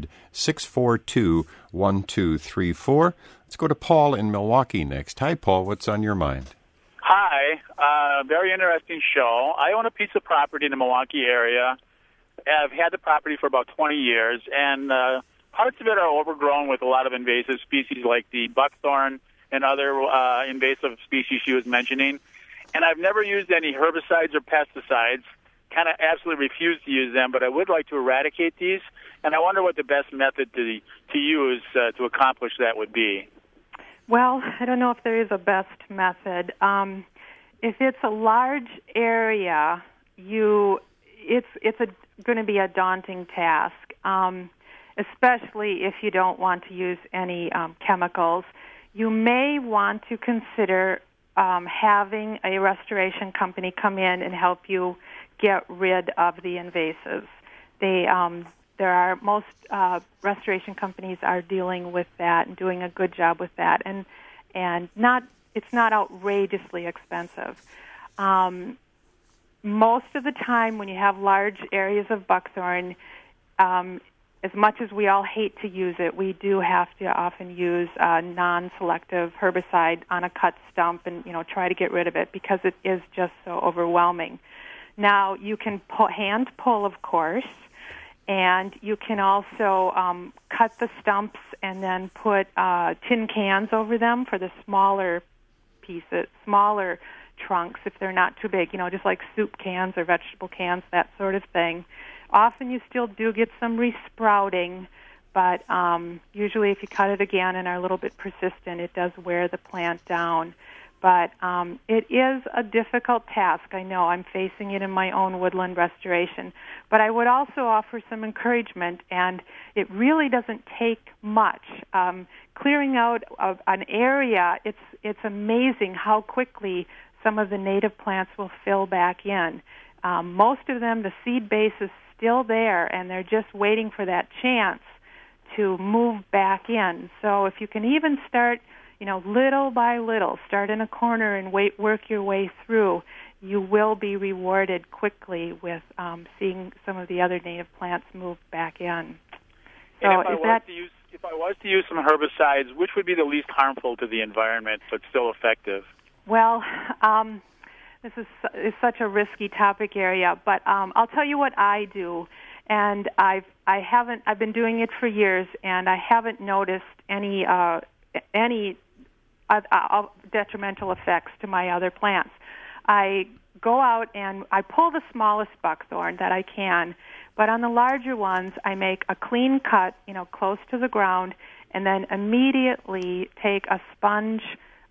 800-642-1234. Let's go to Paul in Milwaukee next. Hi, Paul. What's on your mind? Hi. Very interesting show. I own a piece of property in the Milwaukee area. I've had the property for about 20 years, and parts of it are overgrown with a lot of invasive species like the buckthorn and other invasive species she was mentioning. And I've never used any herbicides or pesticides, kind of absolutely refuse to use them, but I would like to eradicate these, and I wonder what the best method to use to accomplish that would be. Well, I don't know if there is a best method. If it's a large area, it's going to be a daunting task, especially if you don't want to use any chemicals. You may want to consider having a restoration company come in and help you get rid of the invasives. Most restoration companies are dealing with that and doing a good job with that, and it's not outrageously expensive. Most of the time when you have large areas of buckthorn, as much as we all hate to use it, we do have to often use a non-selective herbicide on a cut stump and try to get rid of it because it is just so overwhelming. Now, you can hand pull, of course, and you can also cut the stumps and then put tin cans over them for the smaller pieces, smaller trunks if they're not too big, just like soup cans or vegetable cans, that sort of thing. Often you still do get some resprouting, but usually if you cut it again and are a little bit persistent, it does wear the plant down. But it is a difficult task. I know I'm facing it in my own woodland restoration. But I would also offer some encouragement, and it really doesn't take much. Clearing out of an area, it's amazing how quickly some of the native plants will fill back in. Most of them, the seed base is still there, and they're just waiting for that chance to move back in. So if you can even start, little by little, start in a corner and work your way through, you will be rewarded quickly with seeing some of the other native plants move back in. So and if I was to use some herbicides, which would be the least harmful to the environment but still effective? Well, This is such a risky topic area, but I'll tell you what I do, and I've been doing it for years, and I haven't noticed any detrimental effects to my other plants. I go out and I pull the smallest buckthorn that I can, but on the larger ones, I make a clean cut, close to the ground, and then immediately take a sponge,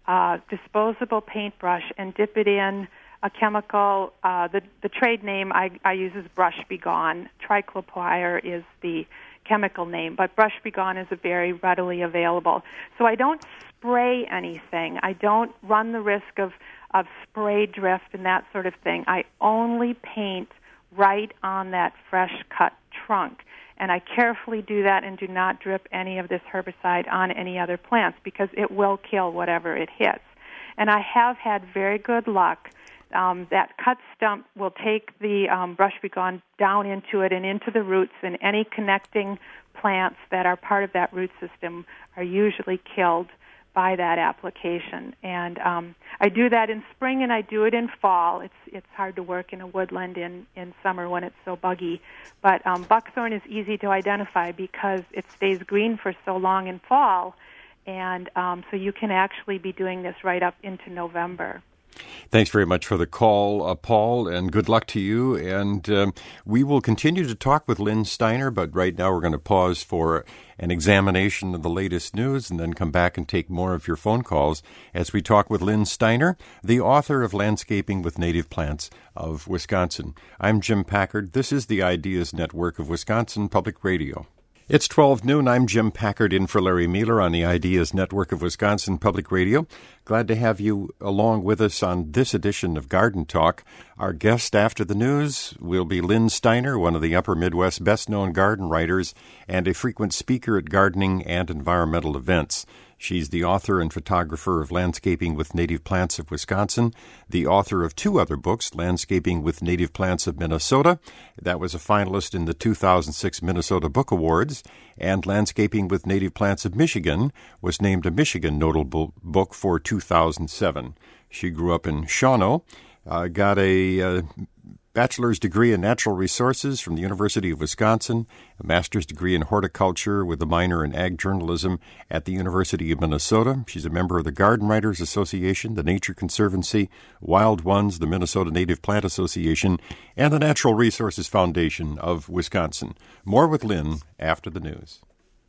disposable paintbrush, and dip it in a chemical. The trade name I use is Brush Be Gone. Triclopyr is the chemical name, but Brush Be Gone is very readily available. So I don't spray anything. I don't run the risk of spray drift and that sort of thing. I only paint right on that fresh cut trunk. And I carefully do that and do not drip any of this herbicide on any other plants because it will kill whatever it hits. And I have had very good luck. That cut stump will take the Brush Be Gone down into it and into the roots, and any connecting plants that are part of that root system are usually killed by that application. And I do that in spring and I do it in fall. It's hard to work in a woodland in summer when it's so buggy. But buckthorn is easy to identify because it stays green for so long in fall, and so you can actually be doing this right up into November. Thanks very much for the call, Paul, and good luck to you. And we will continue to talk with Lynn Steiner, but right now we're going to pause for an examination of the latest news and then come back and take more of your phone calls as we talk with Lynn Steiner, the author of Landscaping with Native Plants of Wisconsin. I'm Jim Packard. This is the Ideas Network of Wisconsin Public Radio. It's 12 noon. I'm Jim Packard in for Larry Mueller on the Ideas Network of Wisconsin Public Radio. Glad to have you along with us on this edition of Garden Talk. Our guest after the news will be Lynn Steiner, one of the Upper Midwest's best-known garden writers and a frequent speaker at gardening and environmental events. She's the author and photographer of Landscaping with Native Plants of Wisconsin, the author of two other books, Landscaping with Native Plants of Minnesota. That was a finalist in the 2006 Minnesota Book Awards. And Landscaping with Native Plants of Michigan was named a Michigan Notable Book for 2007. She grew up in Shawano, got a bachelor's degree in natural resources from the University of Wisconsin, a master's degree in horticulture with a minor in ag journalism at the University of Minnesota. She's a member of the Garden Writers Association, the Nature Conservancy, Wild Ones, the Minnesota Native Plant Association, and the Natural Resources Foundation of Wisconsin. More with Lynn after the news.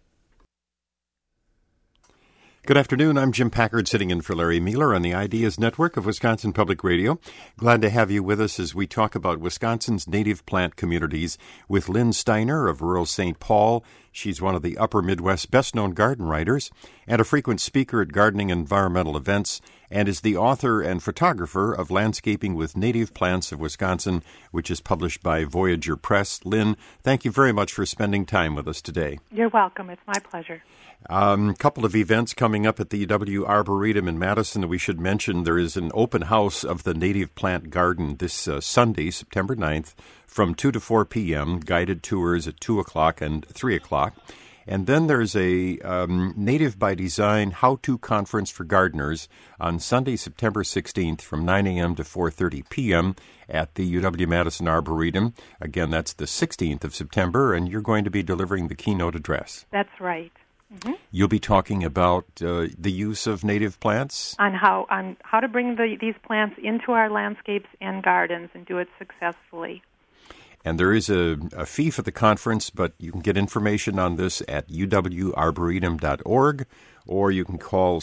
Good afternoon. I'm Jim Packard, sitting in for Larry Mueller on the Ideas Network of Wisconsin Public Radio. Glad to have you with us as we talk about Wisconsin's native plant communities with Lynn Steiner of rural St. Paul. She's one of the Upper Midwest's best-known garden writers and a frequent speaker at gardening and environmental events, and is the author and photographer of Landscaping with Native Plants of Wisconsin, which is published by Voyager Press. Lynn, thank you very much for spending time with us today. You're welcome. It's my pleasure. A couple of events coming up at the UW Arboretum in Madison. We should mention there is an open house of the Native Plant Garden this Sunday, September 9th, from 2 to 4 p.m., guided tours at 2 o'clock and 3 o'clock. And then there's a Native by Design how-to conference for gardeners on Sunday, September 16th from 9 a.m. to 4:30 p.m. at the UW-Madison Arboretum. Again, that's the 16th of September, and you're going to be delivering the keynote address. That's right. Mm-hmm. You'll be talking about the use of native plants? On how to bring these plants into our landscapes and gardens and do it successfully. And there is a fee for the conference, but you can get information on this at uwarboretum.org, or you can call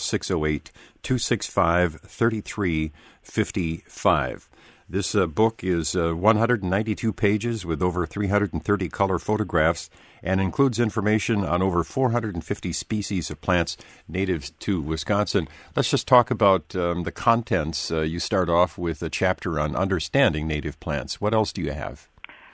608-265-3355. This book is 192 pages with over 330 color photographs and includes information on over 450 species of plants native to Wisconsin. Let's just talk about the contents. You start off with a chapter on understanding native plants. What else do you have?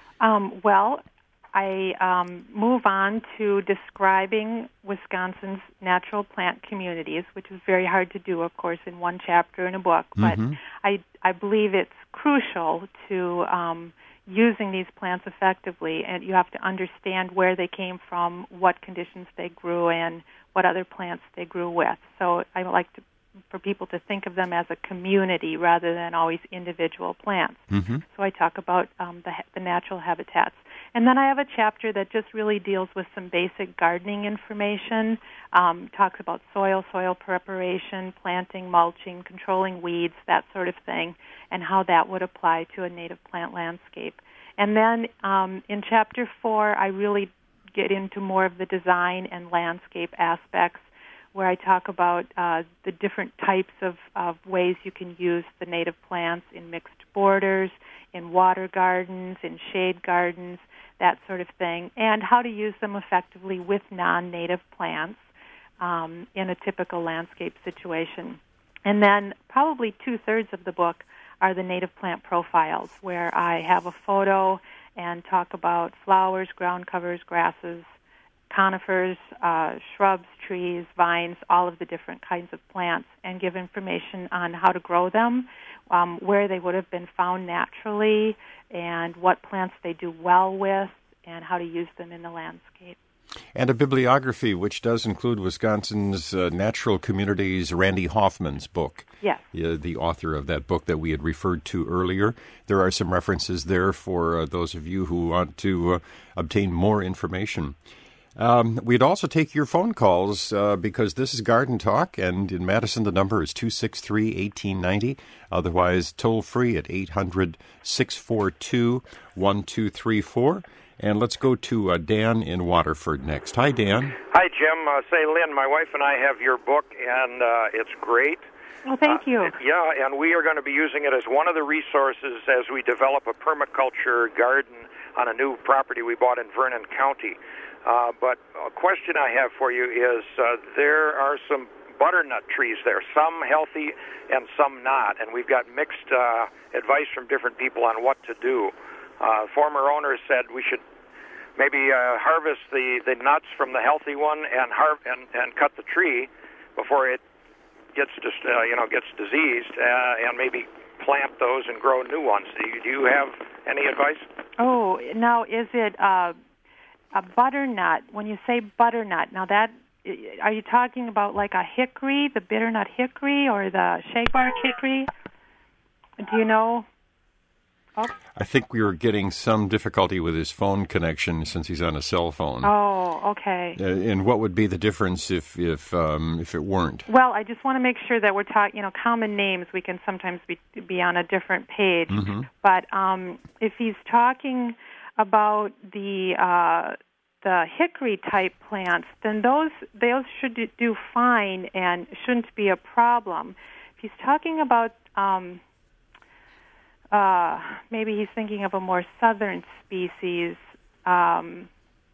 I move on to describing Wisconsin's natural plant communities, which is very hard to do, of course, in one chapter in a book. Mm-hmm. But I believe it's crucial to using these plants effectively, and you have to understand where they came from, what conditions they grew in, what other plants they grew with. So I like to, for people to think of them as a community rather than always individual plants. Mm-hmm. So I talk about the natural habitats. And then I have a chapter that just really deals with some basic gardening information, talks about soil preparation, planting, mulching, controlling weeds, that sort of thing, and how that would apply to a native plant landscape. And then in Chapter 4, I really get into more of the design and landscape aspects, where I talk about the different types of ways you can use the native plants in mixed borders, in water gardens, in shade gardens, that sort of thing, and how to use them effectively with non-native plants in a typical landscape situation. And then probably 2/3 of the book are the native plant profiles, where I have a photo and talk about flowers, ground covers, grasses, conifers, shrubs, trees, vines, all of the different kinds of plants, and give information on how to grow them, where they would have been found naturally, and what plants they do well with, and how to use them in the landscape. And a bibliography, which does include Wisconsin's Natural Communities, Randy Hoffman's book. Yes. The author of that book that we had referred to earlier. There are some references there for those of you who want to obtain more information. We'd also take your phone calls because this is Garden Talk, and in Madison the number is 263-1890. Otherwise, toll free at 800-642-1234. And let's go to Dan in Waterford next. Hi, Dan. Hi, Jim. Say, Lynn, my wife and I have your book, and it's great. Well, thank you. Yeah, and we are going to be using it as one of the resources as we develop a permaculture garden on a new property we bought in Vernon County. But a question I have for you is there are some butternut trees there, some healthy and some not, and we've got mixed advice from different people on what to do. Former owner said we should maybe harvest the nuts from the healthy one and cut the tree before it gets diseased, and maybe plant those and grow new ones. Do you have any advice? Oh, now is it a butternut? When you say butternut, now that are you talking about like a hickory, the bitternut hickory, or the shagbark hickory? Do you know? Oh. I think we were getting some difficulty with his phone connection since he's on a cell phone. Oh, okay. And what would be the difference if it weren't? Well, I just want to make sure that we're talking, common names. We can sometimes be on a different page. Mm-hmm. But if he's talking about the hickory type plants, then those should do fine and shouldn't be a problem. If he's talking about maybe he's thinking of a more southern species. I'm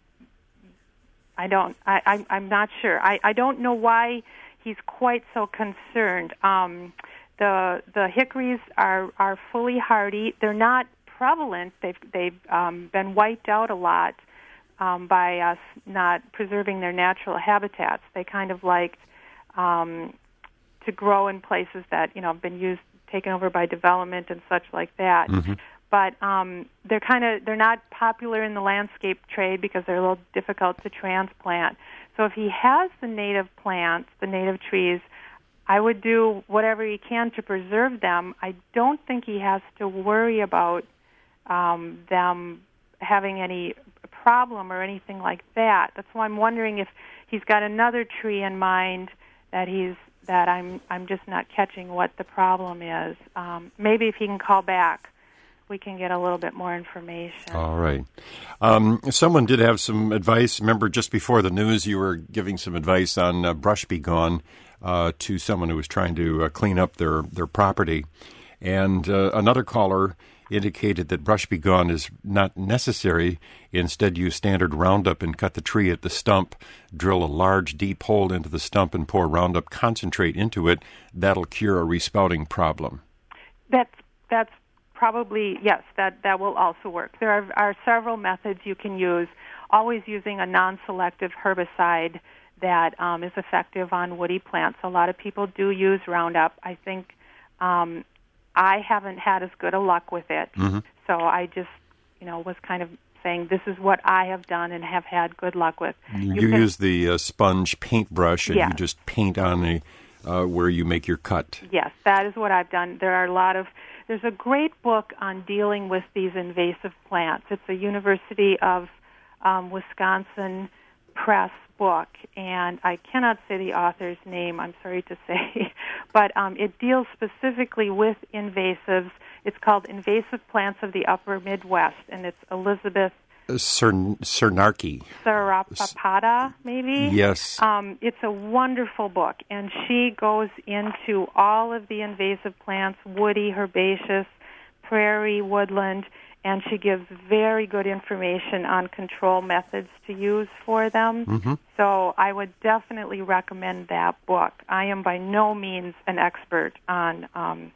not sure. I don't know why he's quite so concerned. The hickories are fully hardy. They're not prevalent. They've been wiped out a lot by us not preserving their natural habitats. They kind of liked to grow in places that have been taken over by development and such like that. Mm-hmm. But they're not popular in the landscape trade because they're a little difficult to transplant. So if he has the native plants, the native trees, I would do whatever he can to preserve them. I don't think he has to worry about them having any problem or anything like that. That's why I'm wondering if he's got another tree in mind that I'm just not catching what the problem is. Maybe if he can call back, we can get a little bit more information. All right. Someone did have some advice. Remember, just before the news, you were giving some advice on Brush Be Gone to someone who was trying to clean up their property. And another caller indicated that Brush Be Gone is not necessary. Instead, use standard Roundup and cut the tree at the stump. Drill a large, deep hole into the stump and pour Roundup concentrate into it. That'll cure a respouting problem. That's probably, yes, that will also work. There are several methods you can use, always using a non-selective herbicide that is effective on woody plants. A lot of people do use Roundup. I think I haven't had as good a luck with it. Mm-hmm. So I just, was kind of saying this is what I have done and have had good luck with. You use the sponge paintbrush and yes. You just paint on where you make your cut. Yes, that is what I've done. There's a great book on dealing with these invasive plants. It's a University of Wisconsin Press book, and I cannot say the author's name, I'm sorry to say, but it deals specifically with invasives. It's called Invasive Plants of the Upper Midwest, and it's Elizabeth Cernarki. Sarapapada, maybe? Yes. It's a wonderful book, and she goes into all of the invasive plants, woody, herbaceous, prairie, woodland, and she gives very good information on control methods to use for them. Mm-hmm. So I would definitely recommend that book. I am by no means an expert on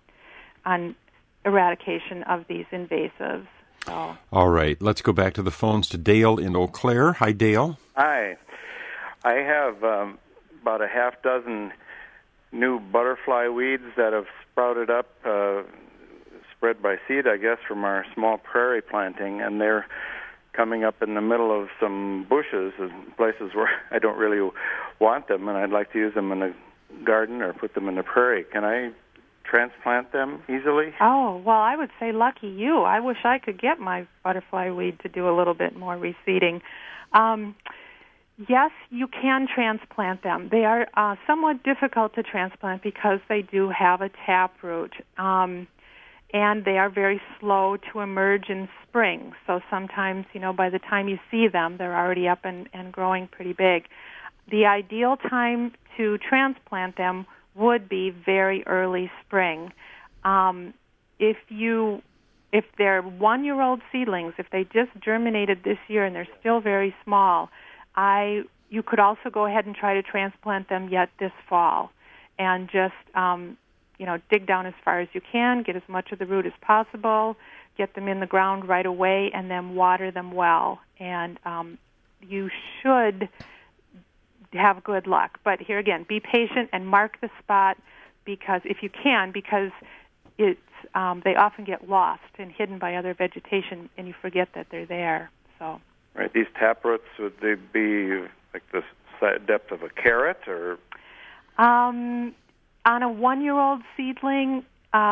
eradication of these invasives. So. All right, let's go back to the phones to Dale in Eau Claire. Hi, Dale. Hi. I have about a half dozen new butterfly weeds that have sprouted up, spread by seed, I guess, from our small prairie planting, and they're coming up in the middle of some bushes and places where I don't really want them, and I'd like to use them in the garden or put them in the prairie. Can I transplant them easily? Oh, well, I would say lucky you. I wish I could get my butterfly weed to do a little bit more reseeding. Yes, you can transplant them. They are somewhat difficult to transplant because they do have a taproot, and they are very slow to emerge in spring. So sometimes, by the time you see them, they're already up and growing pretty big. The ideal time to transplant them would be very early spring. If they're 1-year-old seedlings, if they just germinated this year and they're still very small, you could also go ahead and try to transplant them yet this fall, and just dig down as far as you can, get as much of the root as possible, get them in the ground right away, and then water them well. And you should have good luck. But here again, be patient and mark the spot, because if you can, because it's they often get lost and hidden by other vegetation, and you forget that they're there. So. Right. These taproots, would they be like the depth of a carrot, or? On a 1-year-old seedling,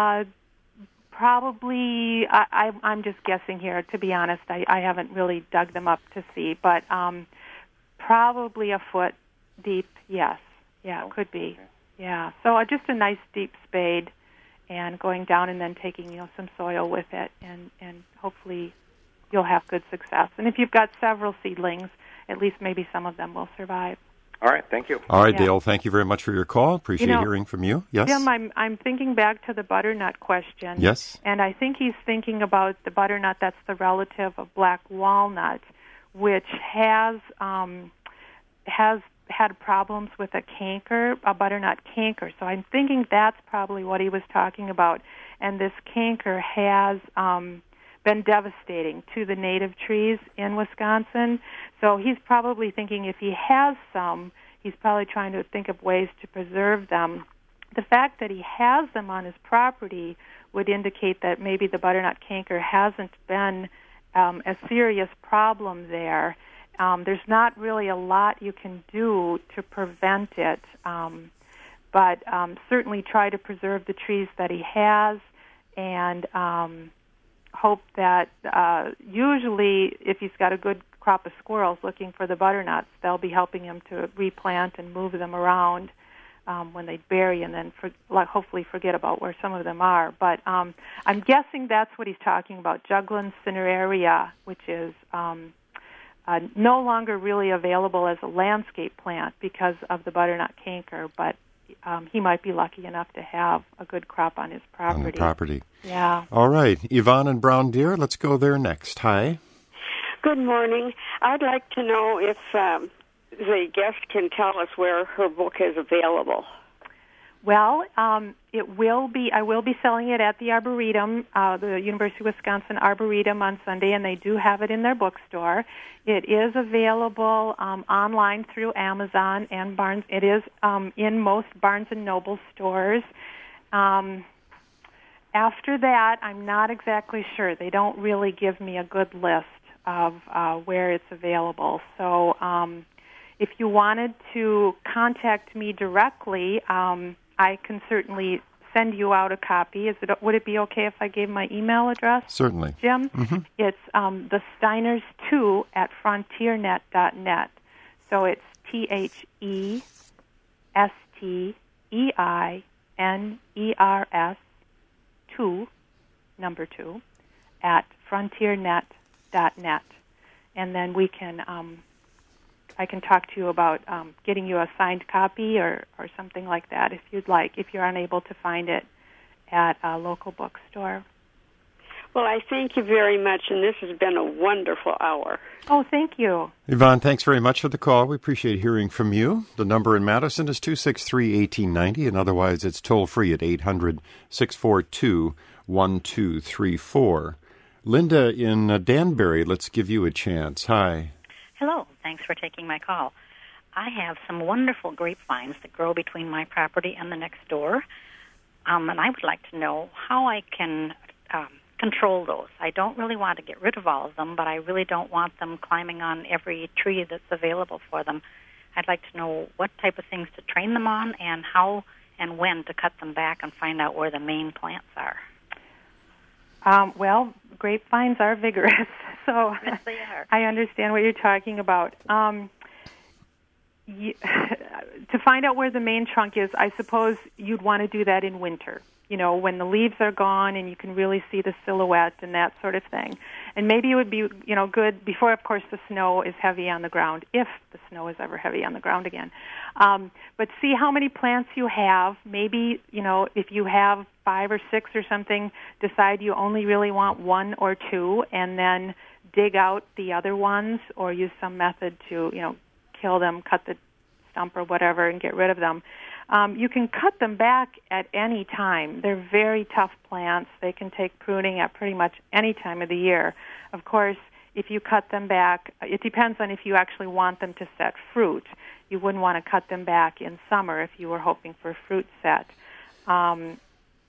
probably. I'm just guessing here. To be honest, I haven't really dug them up to see, but probably a foot deep. Yes. Yeah, it could be. Okay. Yeah. So just a nice deep spade, and going down and then taking some soil with it, and hopefully you'll have good success. And if you've got several seedlings, at least maybe some of them will survive. All right, thank you. All right, Dale, thank you very much for your call. Appreciate hearing from you. Yes? Jim, I'm thinking back to the butternut question. Yes. And I think he's thinking about the butternut that's the relative of black walnut, which has had problems with a butternut canker. So I'm thinking that's probably what he was talking about. And this canker has been devastating to the native trees in Wisconsin. So he's probably thinking if he has some, he's probably trying to think of ways to preserve them. The fact that he has them on his property would indicate that maybe the butternut canker hasn't been a serious problem there. There's not really a lot you can do to prevent it, but certainly try to preserve the trees that he has, and hope that usually if he's got a good crop of squirrels looking for the butternuts, they'll be helping him to replant and move them around when they bury, and then hopefully forget about where some of them are. But I'm guessing that's what he's talking about, Juglans cineraria, which is no longer really available as a landscape plant because of the butternut canker, but he might be lucky enough to have a good crop on his property. On the property. Yeah. All right. Yvonne and Brown Deer, let's go there next. Hi. Good morning. I'd like to know if the guest can tell us where her book is available. Well, it will be. I will be selling it at the Arboretum, the University of Wisconsin Arboretum on Sunday, and they do have it in their bookstore. It is available online through Amazon and Barnes. It is in most Barnes and Noble stores. After that, I'm not exactly sure. They don't really give me a good list of where it's available. So if you wanted to contact me directly, I can certainly send you out a copy. Would it be okay if I gave my email address? Certainly. Jim? Mm-hmm. It's the Steiners2 at frontiernet.net. So it's THESTEINERS 2, number 2, at frontiernet.net. And then we can, I can talk to you about getting you a signed copy or something like that if you'd like, if you're unable to find it at a local bookstore. Well, I thank you very much, and this has been a wonderful hour. Oh, thank you. Yvonne, thanks very much for the call. We appreciate hearing from you. The number in Madison is 263-1890, and otherwise it's toll-free at 800-642-1234. Linda in Danbury, let's give you a chance. Hi. Hello. Thanks for taking my call. I have some wonderful grapevines that grow between my property and the next door, and I would like to know how I can control those. I don't really want to get rid of all of them, but I really don't want them climbing on every tree that's available for them. I'd like to know what type of things to train them on and how and when to cut them back and find out where the main plants are. Well, grapevines are vigorous, so yes, they are. I understand what you're talking about. To find out where the main trunk is, I suppose you'd want to do that in winter, when the leaves are gone and you can really see the silhouette and that sort of thing. And maybe it would be, good before, of course, the snow is heavy on the ground, if the snow is ever heavy on the ground again. But see how many plants you have. Maybe, if you have 5 or 6 or something, decide you only really want 1 or 2 and then dig out the other ones or use some method to, kill them, cut the stump or whatever and get rid of them. You can cut them back at any time. They're very tough plants. They can take pruning at pretty much any time of the year. Of course, if you cut them back, it depends on if you actually want them to set fruit. You wouldn't want to cut them back in summer if you were hoping for fruit set. Am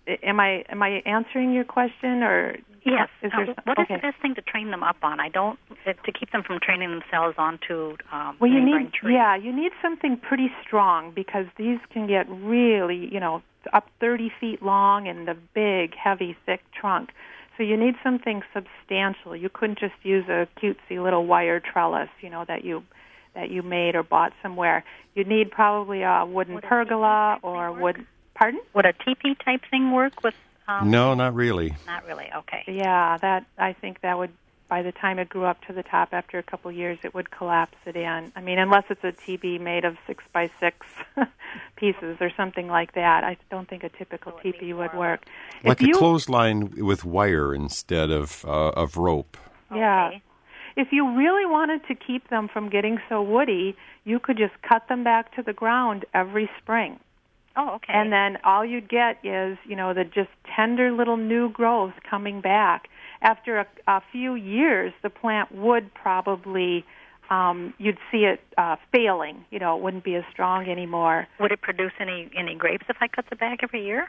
I answering your question, or yes? What is okay. the best thing to train them up on? To keep them from training themselves onto well, you neighboring trees. you need something pretty strong because these can get really, up 30 feet long and a big, heavy, thick trunk. So you need something substantial. You couldn't just use a cutesy little wire trellis, that you made or bought somewhere. You'd need probably a wooden pergola or wood. Pardon? Would a teepee type thing work with? No, not really. Not really. Okay. Yeah, I think that would. By the time it grew up to the top, after a couple of years, it would collapse it in. I mean, unless it's a teepee made of 6x6 pieces or something like that, I don't think a typical teepee would work. Like a clothesline with wire instead of rope. Yeah. Okay. If you really wanted to keep them from getting so woody, you could just cut them back to the ground every spring. Oh, okay. And then all you'd get is, the just tender little new growth coming back. After a few years, the plant would probably, you'd see it failing. It wouldn't be as strong anymore. Would it produce any grapes if I cut them back every year?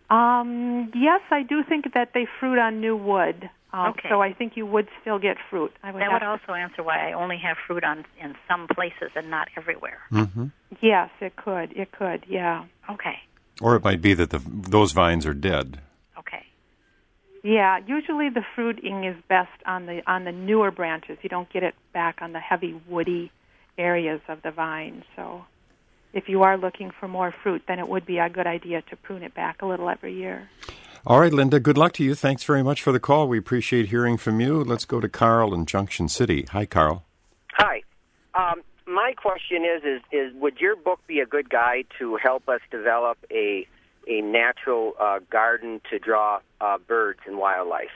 Yes, I do think that they fruit on new wood. Okay. So I think you would still get fruit. That would also answer why I only have fruit in some places and not everywhere. Mm-hmm. Yes, it could. It could, yeah. Okay. Or it might be that those vines are dead. Okay. Yeah, usually the fruiting is best on the newer branches. You don't get it back on the heavy woody areas of the vine. So if you are looking for more fruit, then it would be a good idea to prune it back a little every year. All right, Linda, good luck to you. Thanks very much for the call. We appreciate hearing from you. Let's go to Carl in Junction City. Hi, Carl. Hi. My question is would your book be a good guide to help us develop a natural garden to draw birds and wildlife?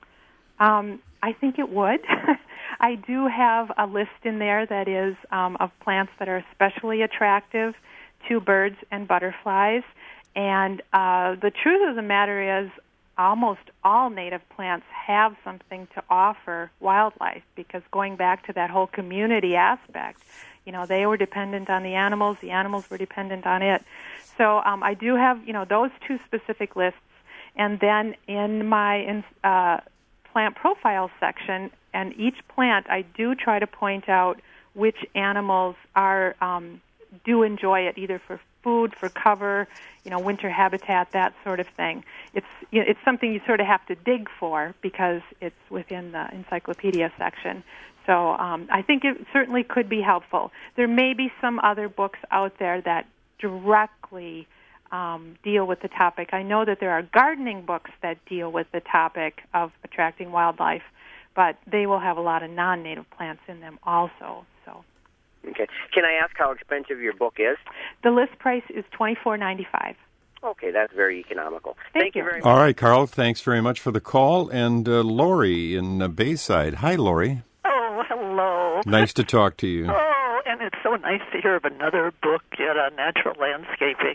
I think it would. I do have a list in there that is of plants that are especially attractive to birds and butterflies. And the truth of the matter is almost all native plants have something to offer wildlife because going back to that whole community aspect, they were dependent on the animals were dependent on it. So I do have, those two specific lists. And then in my plant profile section, and each plant, I do try to point out which animals do enjoy it either for food, for cover, winter habitat, that sort of thing. It's something you sort of have to dig for because it's within the encyclopedia section. So I think it certainly could be helpful. There may be some other books out there that directly deal with the topic. I know that there are gardening books that deal with the topic of attracting wildlife, but they will have a lot of non-native plants in them also. So, okay. Can I ask how expensive your book is? The list price is $24.95. Okay, that's very economical. Thank you very much. All right, Carl, thanks very much for the call. And Lori in Bayside. Hi, Lori. Oh, hello. Nice to talk to you. Oh, and it's so nice to hear of another book yet on natural landscaping.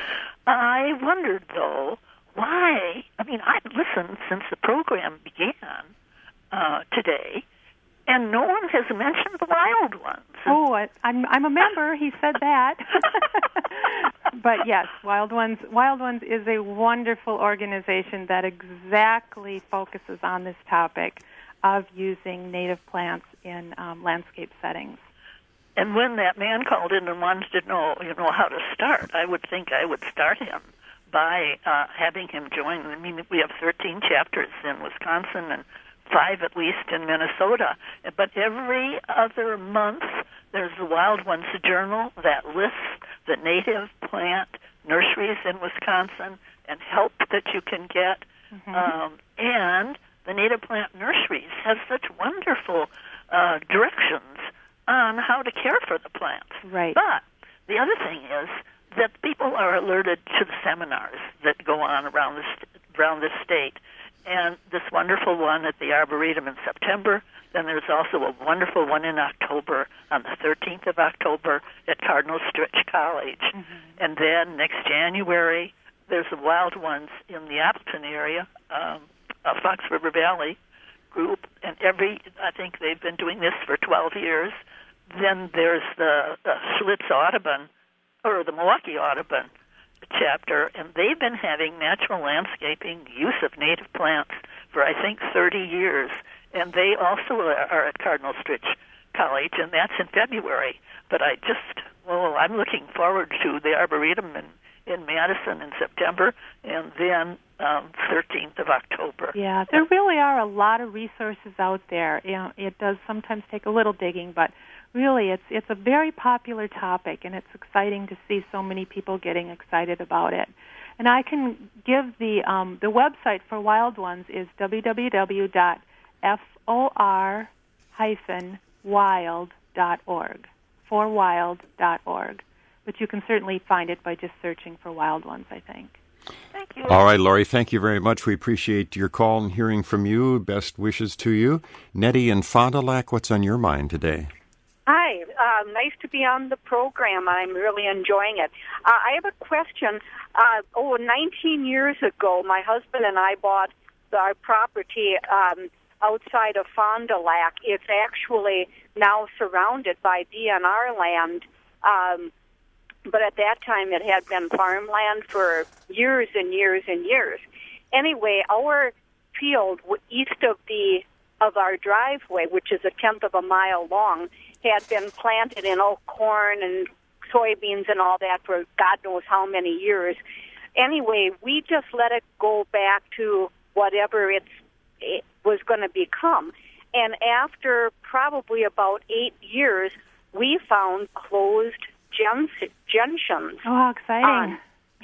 I wondered, though, why, I've listened since the program began today, and no one has mentioned the wild ones. Oh, I'm a member. He said that. But yes, Wild Ones is a wonderful organization that exactly focuses on this topic of using native plants in landscape settings. And when that man called in and wanted to know, how to start, I would think I would start him by having him join. We have 13 chapters in Wisconsin and 5 at least in Minnesota. But every other month, there's the Wild Ones Journal that lists the native plant nurseries in Wisconsin and help that you can get. Mm-hmm. And the native plant nurseries have such wonderful directions on how to care for the plants. Right. But the other thing is that people are alerted to the seminars that go on around the state. And this wonderful one at the Arboretum in September. Then there's also a wonderful one in October, on the 13th of October, at Cardinal Stritch College. Mm-hmm. And then next January, there's the Wild Ones in the Appleton area, Fox River Valley group. And I think they've been doing this for 12 years. Then there's the Schlitz Audubon, or the Milwaukee Audubon chapter, and they've been having natural landscaping use of native plants for, I think, 30 years. And they also are at Cardinal Stritch College, and that's in February. But I'm looking forward to the Arboretum in Madison in September, and then 13th of October. Yeah, there really are a lot of resources out there. It does sometimes take a little digging, but really it's a very popular topic, and it's exciting to see so many people getting excited about it. And I can give the website for Wild Ones is www.for-wild.org, forwild.org. But you can certainly find it by just searching for Wild Ones, I think. Thank you. All right, Lori, thank you very much. We appreciate your call and hearing from you. Best wishes to you. Nettie in Fond du Lac, what's on your mind today? Hi, nice to be on the program. I'm really enjoying it. I have a question. 19 years ago, my husband and I bought our property outside of Fond du Lac. It's actually now surrounded by DNR land, but at that time it had been farmland for years and years and years. Anyway, our field east of our driveway, which is 1/10 of a mile long, had been planted in oak corn and soybeans and all that for God knows how many years. Anyway, we just let it go back to whatever it was going to become. And after probably about 8 years, we found closed gentians. Oh, how exciting.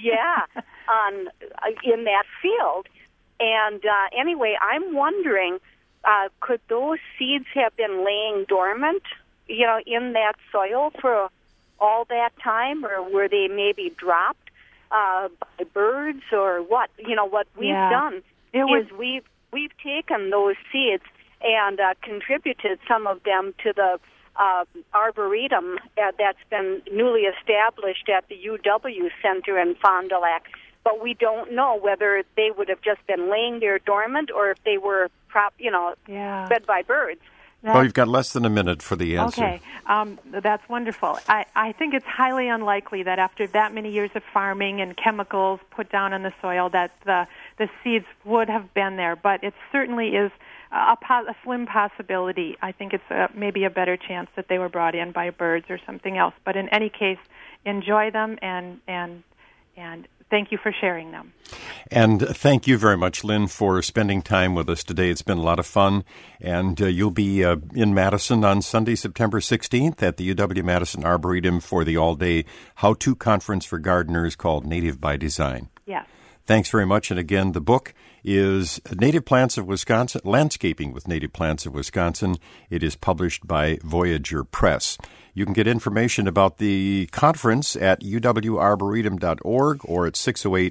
In that field. And anyway, I'm wondering, could those seeds have been laying dormant, in that soil for all that time, or were they maybe dropped by birds, or what? What we've done is we've taken those seeds and contributed some of them to the Arboretum that's been newly established at the UW Center in Fond du Lac. But we don't know whether they would have just been laying there dormant or if they were, fed by birds. Well, you've got less than a minute for the answer. Okay, that's wonderful. I think it's highly unlikely that after that many years of farming and chemicals put down on the soil that the seeds would have been there, but it certainly is a slim possibility. I think it's maybe a better chance that they were brought in by birds or something else. But in any case, enjoy them and thank you for sharing them. And thank you very much, Lynn, for spending time with us today. It's been a lot of fun. And you'll be in Madison on Sunday, September 16th at the UW-Madison Arboretum for the all-day how-to conference for gardeners called Native by Design. Yes. Thanks very much. And again, the book is Native Plants of Wisconsin, Landscaping with Native Plants of Wisconsin. It is published by Voyager Press. You can get information about the conference at uwarboretum.org or at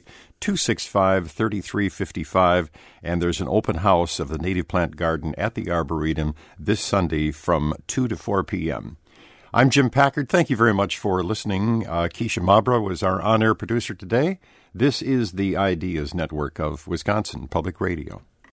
608-265-3355. And there's an open house of the Native Plant Garden at the Arboretum this Sunday from 2 to 4 p.m. I'm Jim Packard. Thank you very much for listening. Keisha Mabra was our on-air producer today. This is the Ideas Network of Wisconsin Public Radio.